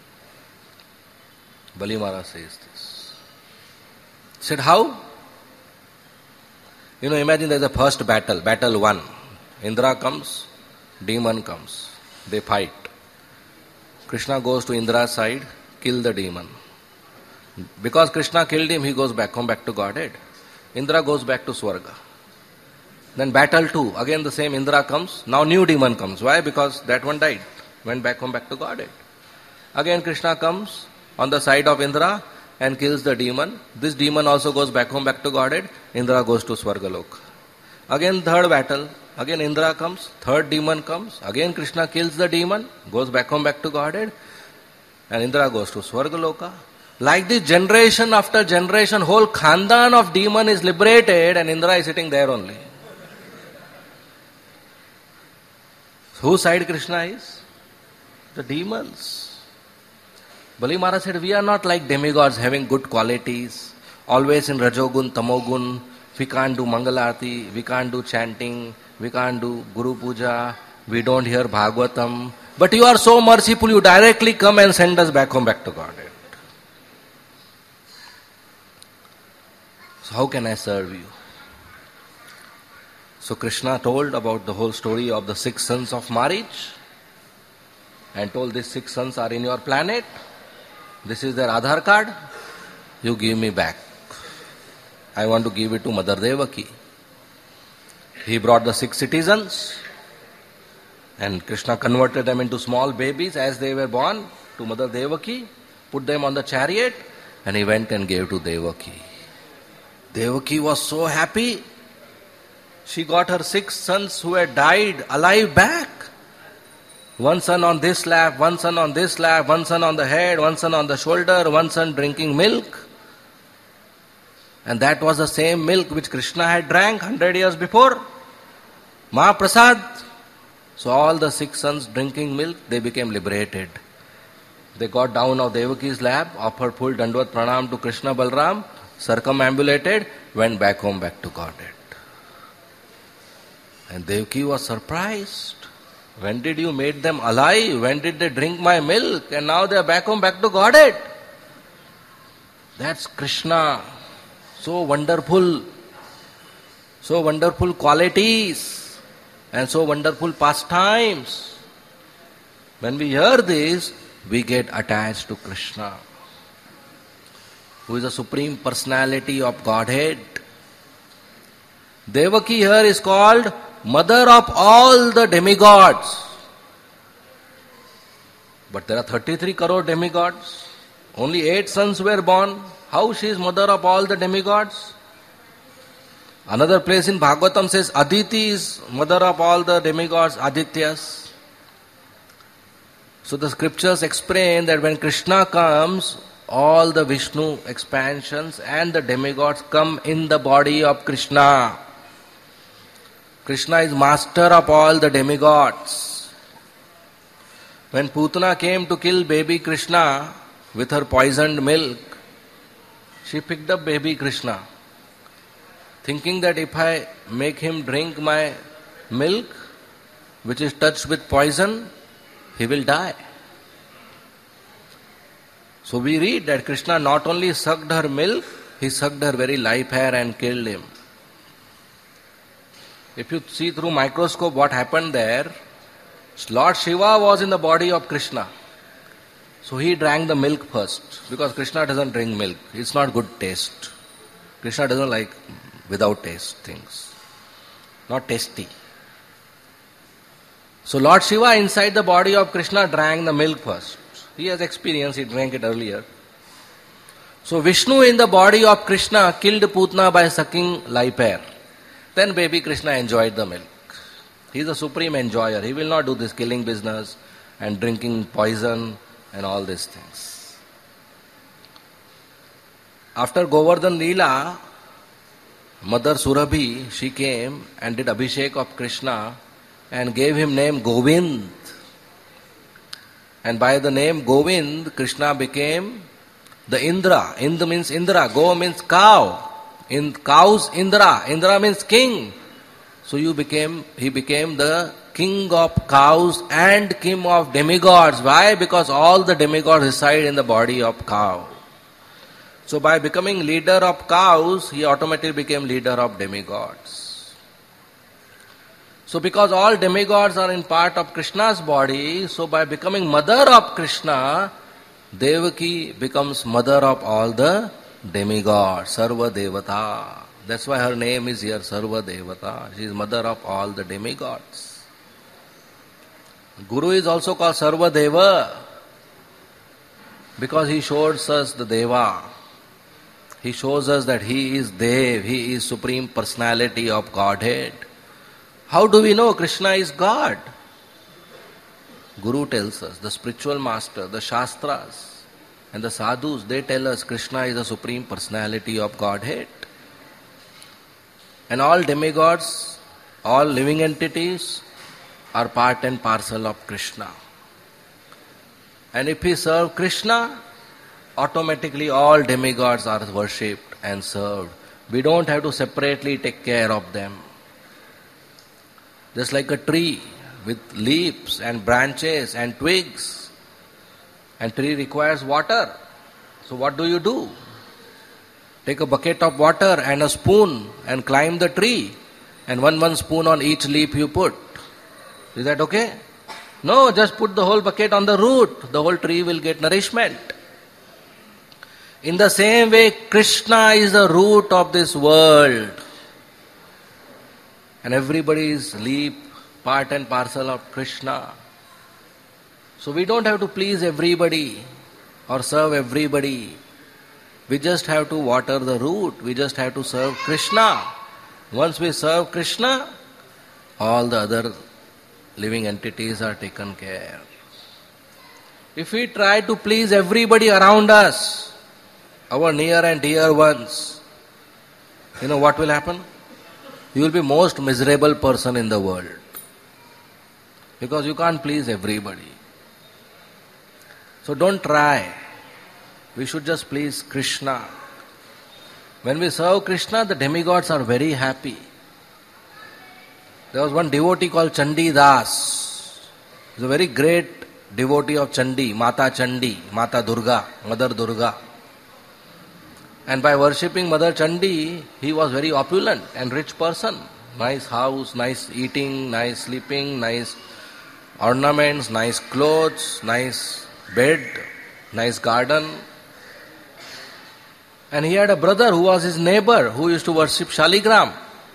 Bali Maharaj says this. He said, how? You know, imagine there is a first battle, battle one. Indra comes, demon comes. They fight. Krishna goes to Indra's side, kill the demon. Because Krishna killed him, he goes back home, back to Godhead. Indra goes back to Swarga. Then battle two, again the same Indra comes, now new demon comes. Why? Because that one died, went back home, back to Godhead. Again Krishna comes on the side of Indra and kills the demon. This demon also goes back home, back to Godhead. Indra goes to Swargalok. Again third battle, again Indra comes, third demon comes, again Krishna kills the demon, goes back home, back to Godhead, and Indra goes to Swargaloka. Like this, generation after generation, whole khandan of demon is liberated and Indra is sitting there only. Whose side Krishna is? The demons. Bali Maharaj said, we are not like demigods having good qualities, always in Rajogun, Tamogun. We can't do Mangalarti, we can't do chanting, we can't do Guru Puja, we don't hear Bhagavatam. But you are so merciful, you directly come and send us back home, back to Godhead. So how can I serve you? So Krishna told about the whole story of the six sons of Marich and told these six sons are in your planet. This is their Aadhaar card. You give me back. I want to give it to Mother Devaki. He brought the six citizens and Krishna converted them into small babies as they were born to Mother Devaki, put them on the chariot, and he went and gave to Devaki. Devaki was so happy. She got her six sons who had died alive back. One son on this lap, one son on this lap, one son on the head, one son on the shoulder, one son drinking milk. And that was the same milk which Krishna had drank hundred years before. Mahaprasad. So all the six sons drinking milk, they became liberated. They got down of Devaki's lap, offered full Dandvat Pranam to Krishna Balram, circumambulated, went back home, back to Godhead. And Devaki was surprised. When did you make them alive? When did they drink my milk? And now they are back home, back to Godhead. That's Krishna. So wonderful. So wonderful qualities. And so wonderful pastimes. When we hear this, we get attached to Krishna, who is the Supreme Personality of Godhead. Devaki here is called Mother of all the demigods. But there are thirty-three crore demigods. Only eight sons were born. How she is mother of all the demigods? Another place in Bhagavatam says Aditi is mother of all the demigods, Adityas. So the scriptures explain that when Krishna comes, all the Vishnu expansions and the demigods come in the body of Krishna. Krishna is master of all the demigods. When Putana came to kill baby Krishna with her poisoned milk, she picked up baby Krishna, thinking that if I make him drink my milk, which is touched with poison, he will die. So we read that Krishna not only sucked her milk, he sucked her very life hair and killed him. If you see through microscope what happened there, Lord Shiva was in the body of Krishna. So he drank the milk first, because Krishna doesn't drink milk. It's not good taste. Krishna doesn't like without taste things. Not tasty. So Lord Shiva inside the body of Krishna drank the milk first. He has experience, he drank it earlier. So Vishnu in the body of Krishna killed Putana by sucking life hair. Then baby Krishna enjoyed the milk. He is the supreme enjoyer. He will not do this killing business and drinking poison and all these things. After Govardhan Leela, Mother Surabhi, she came and did Abhishek of Krishna and gave him name Govind. And by the name Govind, Krishna became the Indra. Indra means Indra. Go means cow. In cows, Indra. Indra means king. So you became, he became the king of cows and king of demigods. Why? Because all the demigods reside in the body of cow. So by becoming leader of cows, he automatically became leader of demigods. So because all demigods are in part of Krishna's body, so by becoming mother of Krishna, Devaki becomes mother of all the demigods, Sarva Devata. That's why her name is here, Sarva Devata. She is mother of all the demigods. Guru is also called Sarva Deva because he shows us the Deva. He shows us that he is Dev, he is Supreme Personality of Godhead. How do we know Krishna is God? Guru tells us, the spiritual master, the Shastras and the Sadhus, they tell us Krishna is the Supreme Personality of Godhead. And all demigods, all living entities are part and parcel of Krishna. And if we serve Krishna, automatically all demigods are worshipped and served. We don't have to separately take care of them. Just like a tree with leaves and branches and twigs. And tree requires water. So what do you do? take a bucket of water and a spoon and climb the tree, and one one spoon on each leaf you put. Is that okay? No, just put the whole bucket on the root. The whole tree will get nourishment. In the same way, Krishna is the root of this world. And everybody is leaf, part and parcel of Krishna. So we don't have to please everybody or serve everybody. We just have to water the root. We just have to serve Krishna. Once we serve Krishna, all the other living entities are taken care. If we try to please everybody around us, our near and dear ones, you know what will happen? You will be most miserable person in the world. Because you can't please everybody. So don't try. We should just please Krishna. When we serve Krishna, the demigods are very happy. There was one devotee called Chandi Das. He's a very great devotee of Chandi, Mata Chandi, Mata Durga, Mother Durga. And by worshipping Mother Chandi, he was very opulent and rich person. Nice house, nice eating, nice sleeping, nice ornaments, nice clothes, nice bed, nice garden. And he had a brother who was his neighbor who used to worship Shaligram.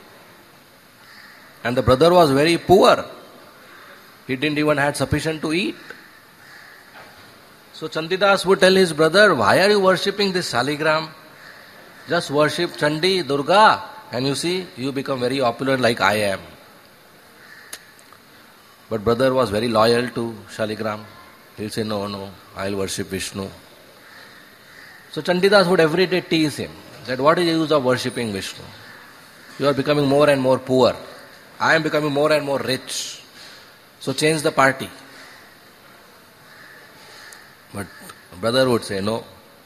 And the brother was very poor. He didn't even have sufficient to eat. So Chandidas would tell his brother, why are you worshipping this Shaligram? Just worship Chandi, Durga, and you see, you become very opulent like I am. But brother was very loyal to Shaligram. He'll say, no, no, I'll worship Vishnu. So Chandidas would every day tease him. That what is the use of worshipping Vishnu? You are becoming more and more poor. I am becoming more and more rich. So change the party. But brother would say no.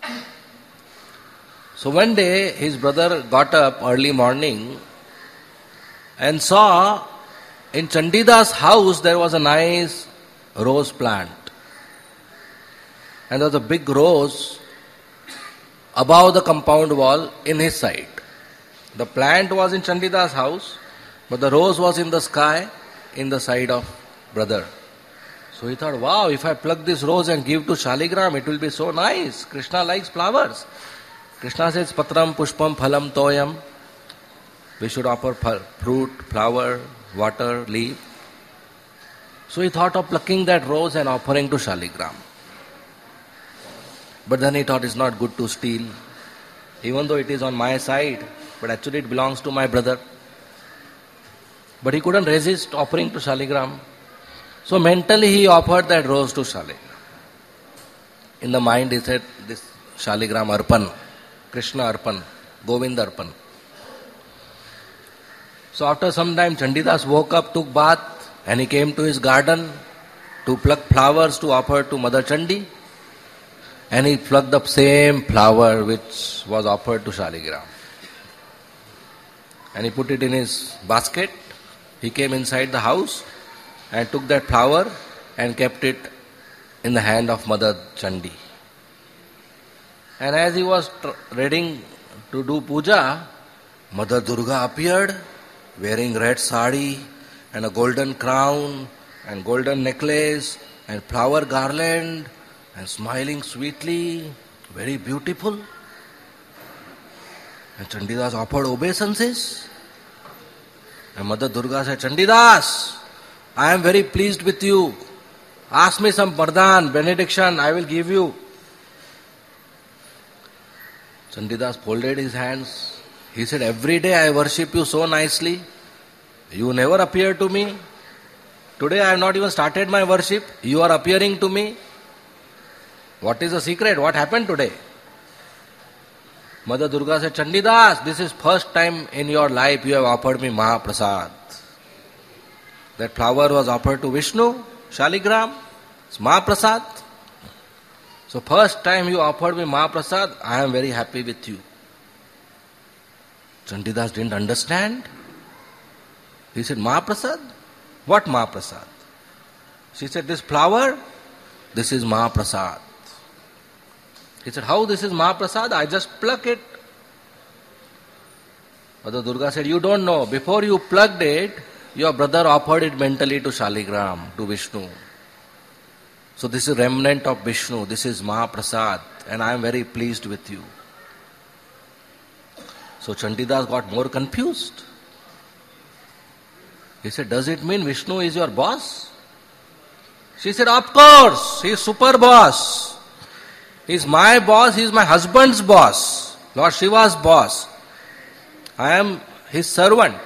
So one day his brother got up early morning and saw in Chandidas' house there was a nice rose plant. And there was a big rose above the compound wall in his side. The plant was in Chandidas' house, but the rose was in the sky in the side of brother. So he thought, wow, if I pluck this rose and give to Shaligram, it will be so nice. Krishna likes flowers. Krishna says, Patram, Pushpam, Phalam, Toyam. We should offer fruit, flower, water, leaf. So he thought of plucking that rose and offering to Shaligram. But then he thought it's not good to steal. Even though it is on my side, but actually it belongs to my brother. But he couldn't resist offering to Shaligram. So mentally he offered that rose to Shaligram. In the mind he said, this Shaligram Arpan, Krishna Arpan, Govinda Arpan. So after some time Chandidas woke up, took bath, and he came to his garden to pluck flowers to offer to Mother Chandi. And he plucked the same flower which was offered to Shaligram. And he put it in his basket. He came inside the house and took that flower and kept it in the hand of Mother Chandi. And as he was tr- ready to do puja, Mother Durga appeared wearing red sari and a golden crown and golden necklace and flower garland and smiling sweetly, very beautiful. And Chandidas offered obeisances. And Mother Durga said, Chandidas, I am very pleased with you. Ask me some pardhan, benediction, I will give you. Chandidas folded his hands. He said, every day I worship you so nicely. You never appear to me. Today I have not even started my worship. You are appearing to me. What is the secret? What happened today? Mother Durga said, Chandidas, this is first time in your life you have offered me Mahaprasad. That flower was offered to Vishnu, Shaligram, it's Mahaprasad. So first time you offered me Mahaprasad, I am very happy with you. Chandidas didn't understand. He said, Mahaprasad? What Mahaprasad? She said, this flower, this is Mahaprasad. He said, how this is Mahaprasad? I just pluck it Mother Durga said, you don't know. Before you plugged it, your brother offered it mentally to Shaligram, to Vishnu. So this is remnant of Vishnu. This is Mahaprasad. And I am very pleased with you. So Chandidas got more confused. He said, does it mean Vishnu is your boss? She said, of course. He is super boss. He is my boss. He is my husband's boss. Lord Shiva's boss. I am his servant.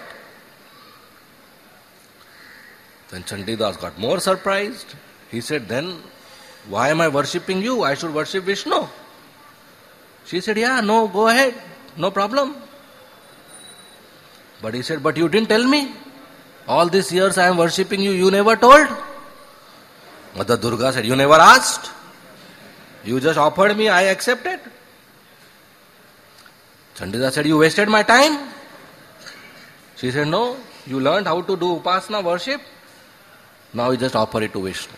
Then Chandidas got more surprised. He said, then why am I worshipping you? I should worship Vishnu. She said, yeah, no, go ahead. No problem. But he said, but you didn't tell me. All these years I am worshipping you, you never told. Mother Durga said, you never asked. You just offered me, I accepted. Chandidas said, you wasted my time. She said, no, you learned how to do upasana worship. Now you just offer it to Vishnu.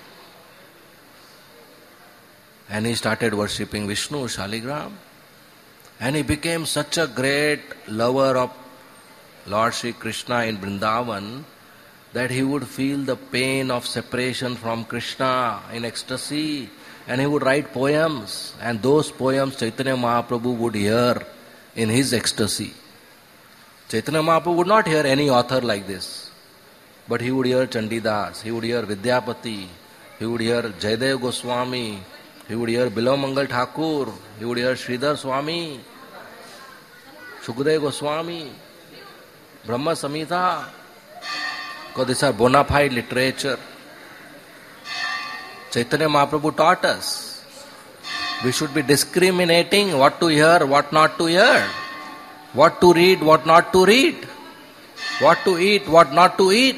And he started worshipping Vishnu, Shaligram. And he became such a great lover of Lord Shri Krishna in Vrindavan that he would feel the pain of separation from Krishna in ecstasy. And he would write poems. And those poems Chaitanya Mahaprabhu would hear in his ecstasy. Chaitanya Mahaprabhu would not hear any author like this. But he would hear Chandidas, he would hear Vidyapati, he would hear Jayadev Goswami, he would hear Bilav Thakur, he would hear Sridhar Swami, Shukdev Goswami, Brahma Samhita, because these are bona fide literature. Chaitanya Mahaprabhu taught us. We should be discriminating what to hear, what not to hear, what to read, what not to read, what to eat, what not to eat.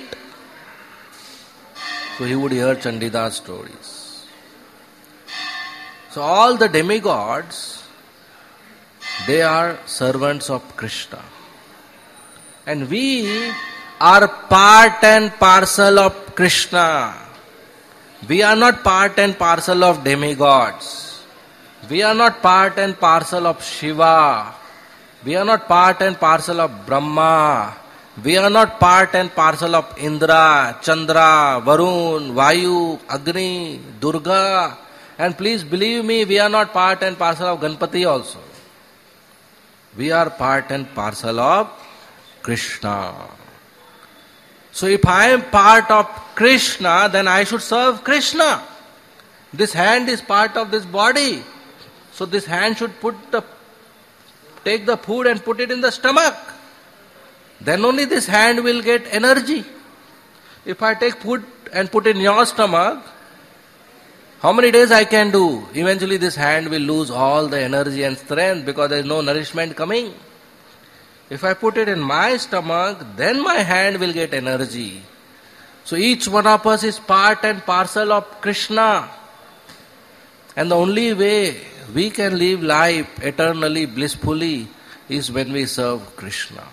So he would hear Chandidas stories. So all the demigods, they are servants of Krishna. And we are part and parcel of Krishna. We are not part and parcel of demigods. We are not part and parcel of Shiva. We are not part and parcel of Brahma. We are not part and parcel of Indra, Chandra, Varun, Vayu, Agni, Durga. And please believe me, we are not part and parcel of Ganpati also. We are part and parcel of Krishna. So if I am part of Krishna, then I should serve Krishna. This hand is part of this body. So this hand should put the, take the food and put it in the stomach. Then only this hand will get energy. If I take food and put it in your stomach, how many days I can do? Eventually this hand will lose all the energy and strength because there is no nourishment coming. If I put it in my stomach, then my hand will get energy. So each one of us is part and parcel of Krishna. And the only way we can live life eternally, blissfully, is when we serve Krishna.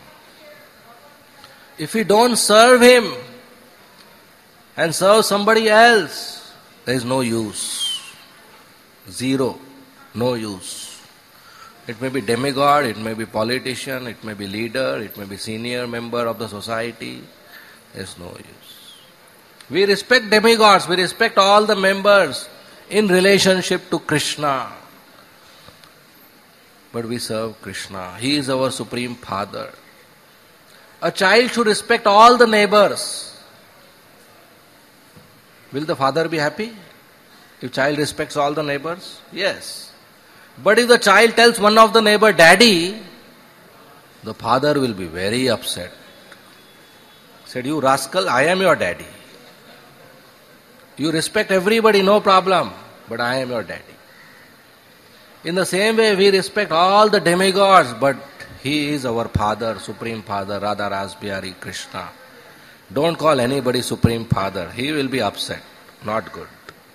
If we don't serve Him and serve somebody else, there is no use. Zero. No use. It may be demigod, it may be politician, it may be leader, it may be senior member of the society. There is no use. We respect demigods, we respect all the members in relationship to Krishna. But we serve Krishna. He is our Supreme Father. A child should respect all the neighbors. Will the father be happy if child respects all the neighbors? Yes. But if the child tells one of the neighbor, Daddy, the father will be very upset. Said, you rascal, I am your daddy. You respect everybody, no problem, but I am your daddy. In the same way, we respect all the demigods, but He is our Father, Supreme Father, Radha Rasbihari Krishna. Don't call anybody Supreme Father. He will be upset. Not good.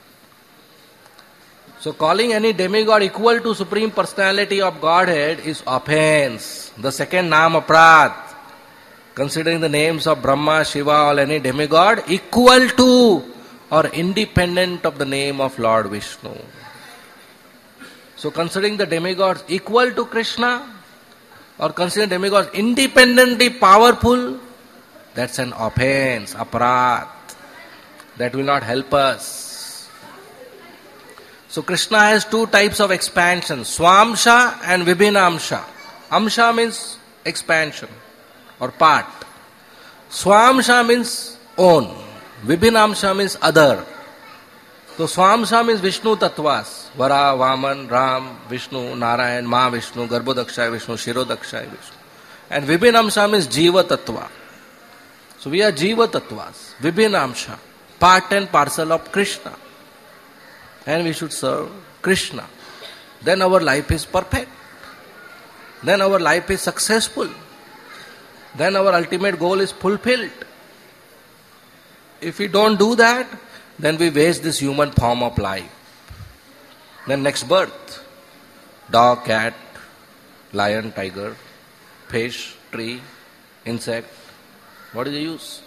So calling any demigod equal to Supreme Personality of Godhead is offense. The second naam aprad. Considering the names of Brahma, Shiva or any demigod equal to or independent of the name of Lord Vishnu. So considering the demigods equal to Krishna, or consider demigods independently powerful, that's an offense, aparat. That will not help us. So Krishna has two types of expansion, Swamsha and Vibhinamsha. Amsha means expansion or part. Swamsha means own. Vibhinamsha means other. So Swamsha means Vishnu Tattvas. Vara, Vaman, Ram, Vishnu, Narayan, Ma Vishnu, Garbhodakshaya Vishnu, Shirodakshaya Vishnu. And Vibhinamsha means Jiva Tattva. So we are Jiva Tattvas, Vibhinamsha, part and parcel of Krishna. And we should serve Krishna. Then our life is perfect. Then our life is successful. Then our ultimate goal is fulfilled. If we don't do that, then we waste this human form of life. Then next birth, dog, cat, lion, tiger, fish, tree, insect. What is the use?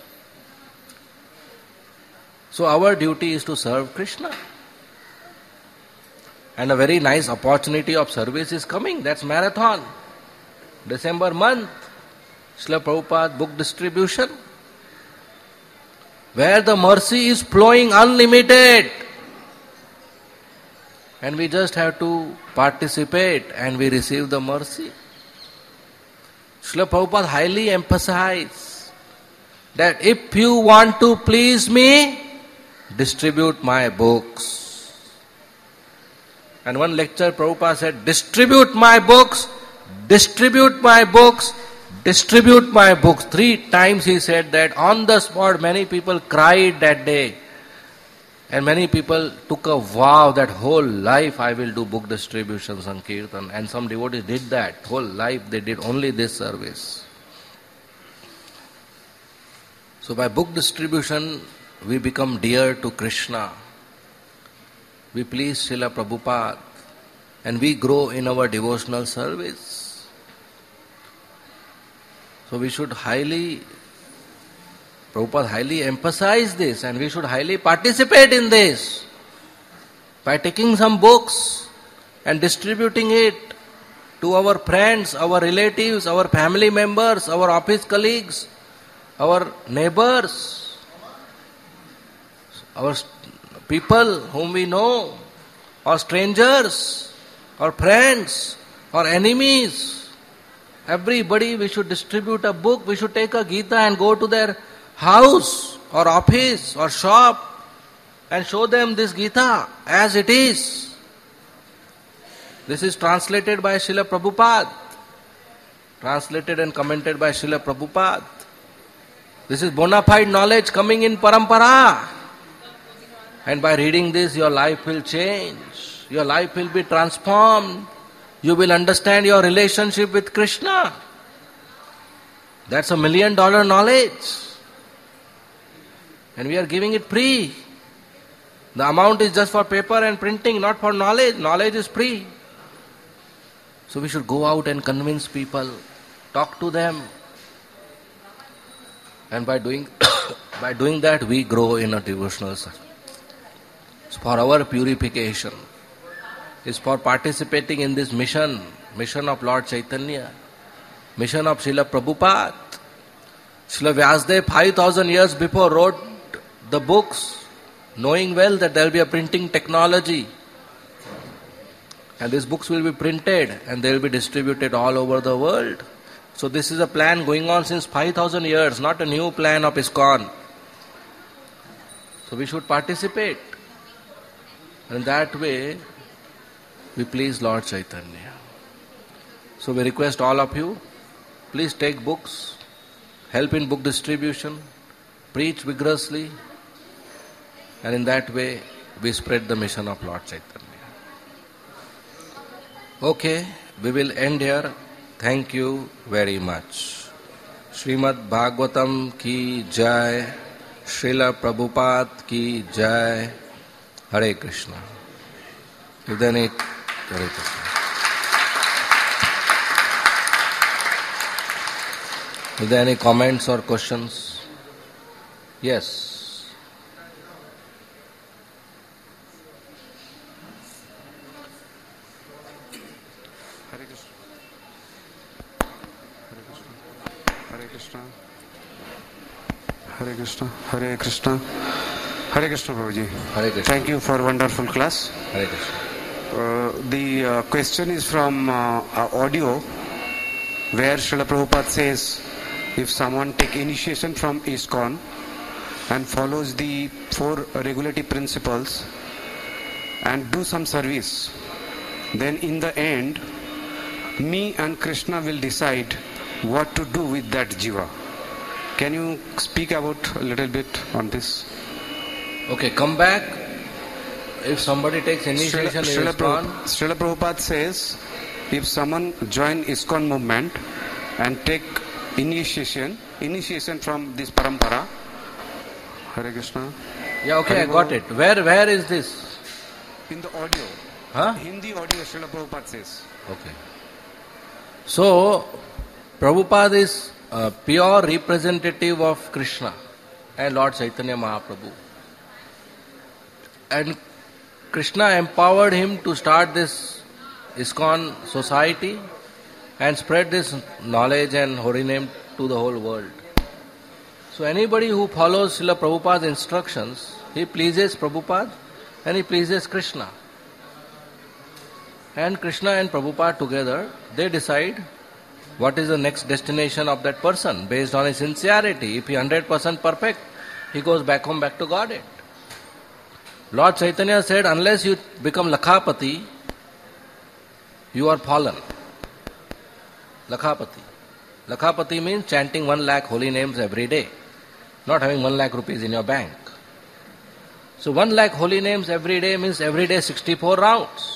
So our duty is to serve Krishna. And a very nice opportunity of service is coming. That's marathon. December month. Srila Prabhupada book distribution. Where the mercy is flowing unlimited. And we just have to participate and we receive the mercy. Srila Prabhupada highly emphasized that if you want to please me, distribute my books. And one lecture Prabhupada said, distribute my books, distribute my books, distribute my books. Three times he said that. On the spot many people cried that day. And many people took a vow that whole life I will do book distribution, Sankirtan. And some devotees did that. Whole life they did only this service. So by book distribution, we become dear to Krishna. We please Srila Prabhupada. And we grow in our devotional service. So we should highly, Prabhupada highly emphasize this and we should highly participate in this. By taking some books and distributing it to our friends, our relatives, our family members, our office colleagues, our neighbors, our people whom we know, or strangers, or friends, or enemies. Everybody we should distribute a book, we should take a Gita and go to their house, or office, or shop, and show them this Gita as it is. This is translated by Srila Prabhupada. Translated and commented by Srila Prabhupada. This is bona fide knowledge coming in parampara. And by reading this, your life will change. Your life will be transformed. You will understand your relationship with Krishna. That's a million dollar knowledge. And we are giving it free. The amount is just for paper and printing, not for knowledge. Knowledge is free. So we should go out and convince people, talk to them. And by doing by doing that, we grow in a devotional service. It's for our purification. It's for participating in this mission, mission of Lord Chaitanya, mission of Srila Prabhupada. Srila Vyasadeva five thousand years before wrote the books, knowing well that there will be a printing technology. And these books will be printed and they will be distributed all over the world. So this is a plan going on since five thousand years, not a new plan of ISKCON. So we should participate. And that way, we please Lord Chaitanya. So we request all of you, please take books, help in book distribution, preach vigorously, and in that way, we spread the mission of Lord Chaitanya. Okay, we will end here. Thank you very much. Srimad Bhagavatam ki jai, Srila Prabhupada ki jai. Hare Krishna. If there any, Hare Krishna. If there any comments or questions? Yes. Hare Krishna. Krishna. Hare Krishna. Hare Krishna. Hare Krishna, Prabhuji. Hare Krishna. Thank you for wonderful class. Hare Krishna. Uh, the uh, question is from uh, uh, audio, where Srila Prabhupada says, if someone take initiation from ISKCON and follows the four regulative principles and do some service, then in the end, me and Krishna will decide what to do with that jiva. Can you speak about a little bit on this? Okay, come back. If somebody takes initiation in Srila ISKCON, Srila Prabhupada says, if someone join ISKCON movement and take initiation, initiation from this parampara, Hare Krishna. yeah, okay, Hare I got Bol. it. Where, where is this? In the audio, Huh? Hindi audio, Srila Prabhupada says. Okay. So, Prabhupada is a pure representative of Krishna and Lord Chaitanya Mahaprabhu. And Krishna empowered him to start this ISKCON society and spread this knowledge and holy name to the whole world. So anybody who follows Srila Prabhupada's instructions, he pleases Prabhupada and he pleases Krishna. And Krishna and Prabhupada together, they decide what is the next destination of that person based on his sincerity. If he one hundred percent perfect, he goes back home, back to Godhead. Lord Chaitanya said, unless you become Lakhapati, you are fallen. Lakhapati. Lakhapati means chanting one lakh holy names every day, not having one lakh rupees in your bank. So one lakh holy names every day means every day sixty-four rounds.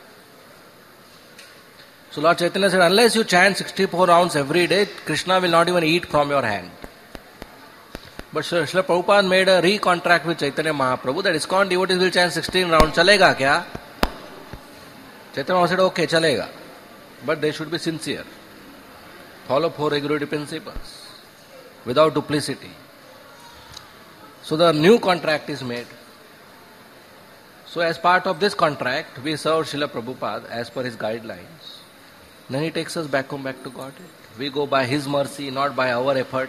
So Lord Chaitanya said, unless you chant sixty-four rounds every day, Krishna will not even eat from your hand. But Srila Prabhupada made a re-contract with Chaitanya Mahaprabhu that ISKCON devotees will chant sixteen rounds. Chalega kya? Chaitanya Mahaprabhu said, okay, chalega. But they should be sincere. Follow four regulative principles without duplicity. So the new contract is made. So as part of this contract, we serve Srila Prabhupada as per his guidelines. Then he takes us back home, back to Godhead. We go by his mercy, not by our effort.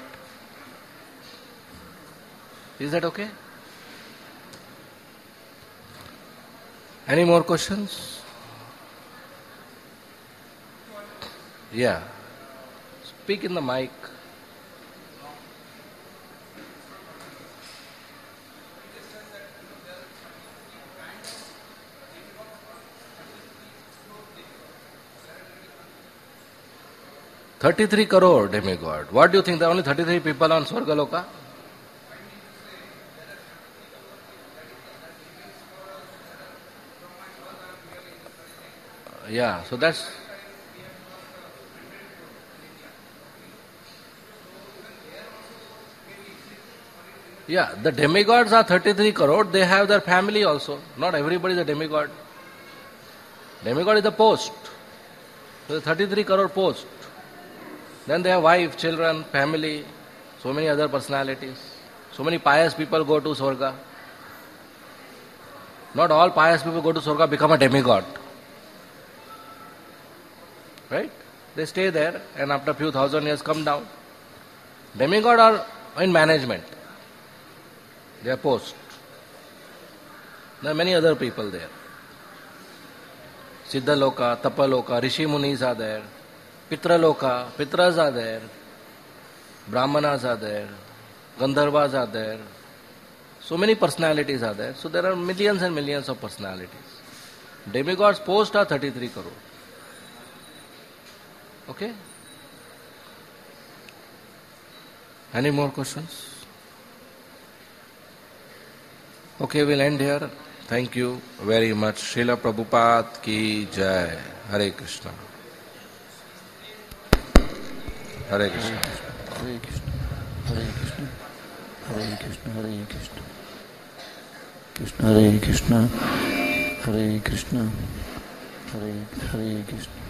Is that okay? Any more questions? Yeah. Speak in the mic. thirty-three crore demigod. What do you think? There are only thirty-three people on Swargaloka? Yeah, so that's... Yeah, the demigods are thirty-three crore. They have their family also. Not everybody is a demigod. Demigod is the post. So the thirty-three crore post. Then they have wife, children, family, so many other personalities. So many pious people go to Swarga. Not all pious people go to Swarga become a demigod. Right? They stay there and after a few thousand years come down. Demigod are in management. They are post. There are many other people there. Siddhaloka, Tapaloka, Rishi Munis are there. Pitraloka, Pitras are there. Brahmanas are there. Gandharvas are there. So many personalities are there. So there are millions and millions of personalities. Demigods post are thirty-three crore. Okay? Any more questions? Okay, we'll end here. Thank you very much. Srila Prabhupada ki jai. Hare Krishna. Hare Krishna. Hare Krishna. Hare Krishna. Hare Krishna. Hare Krishna. Krishna Hare Krishna. Hare Krishna. Hare Hare Krishna.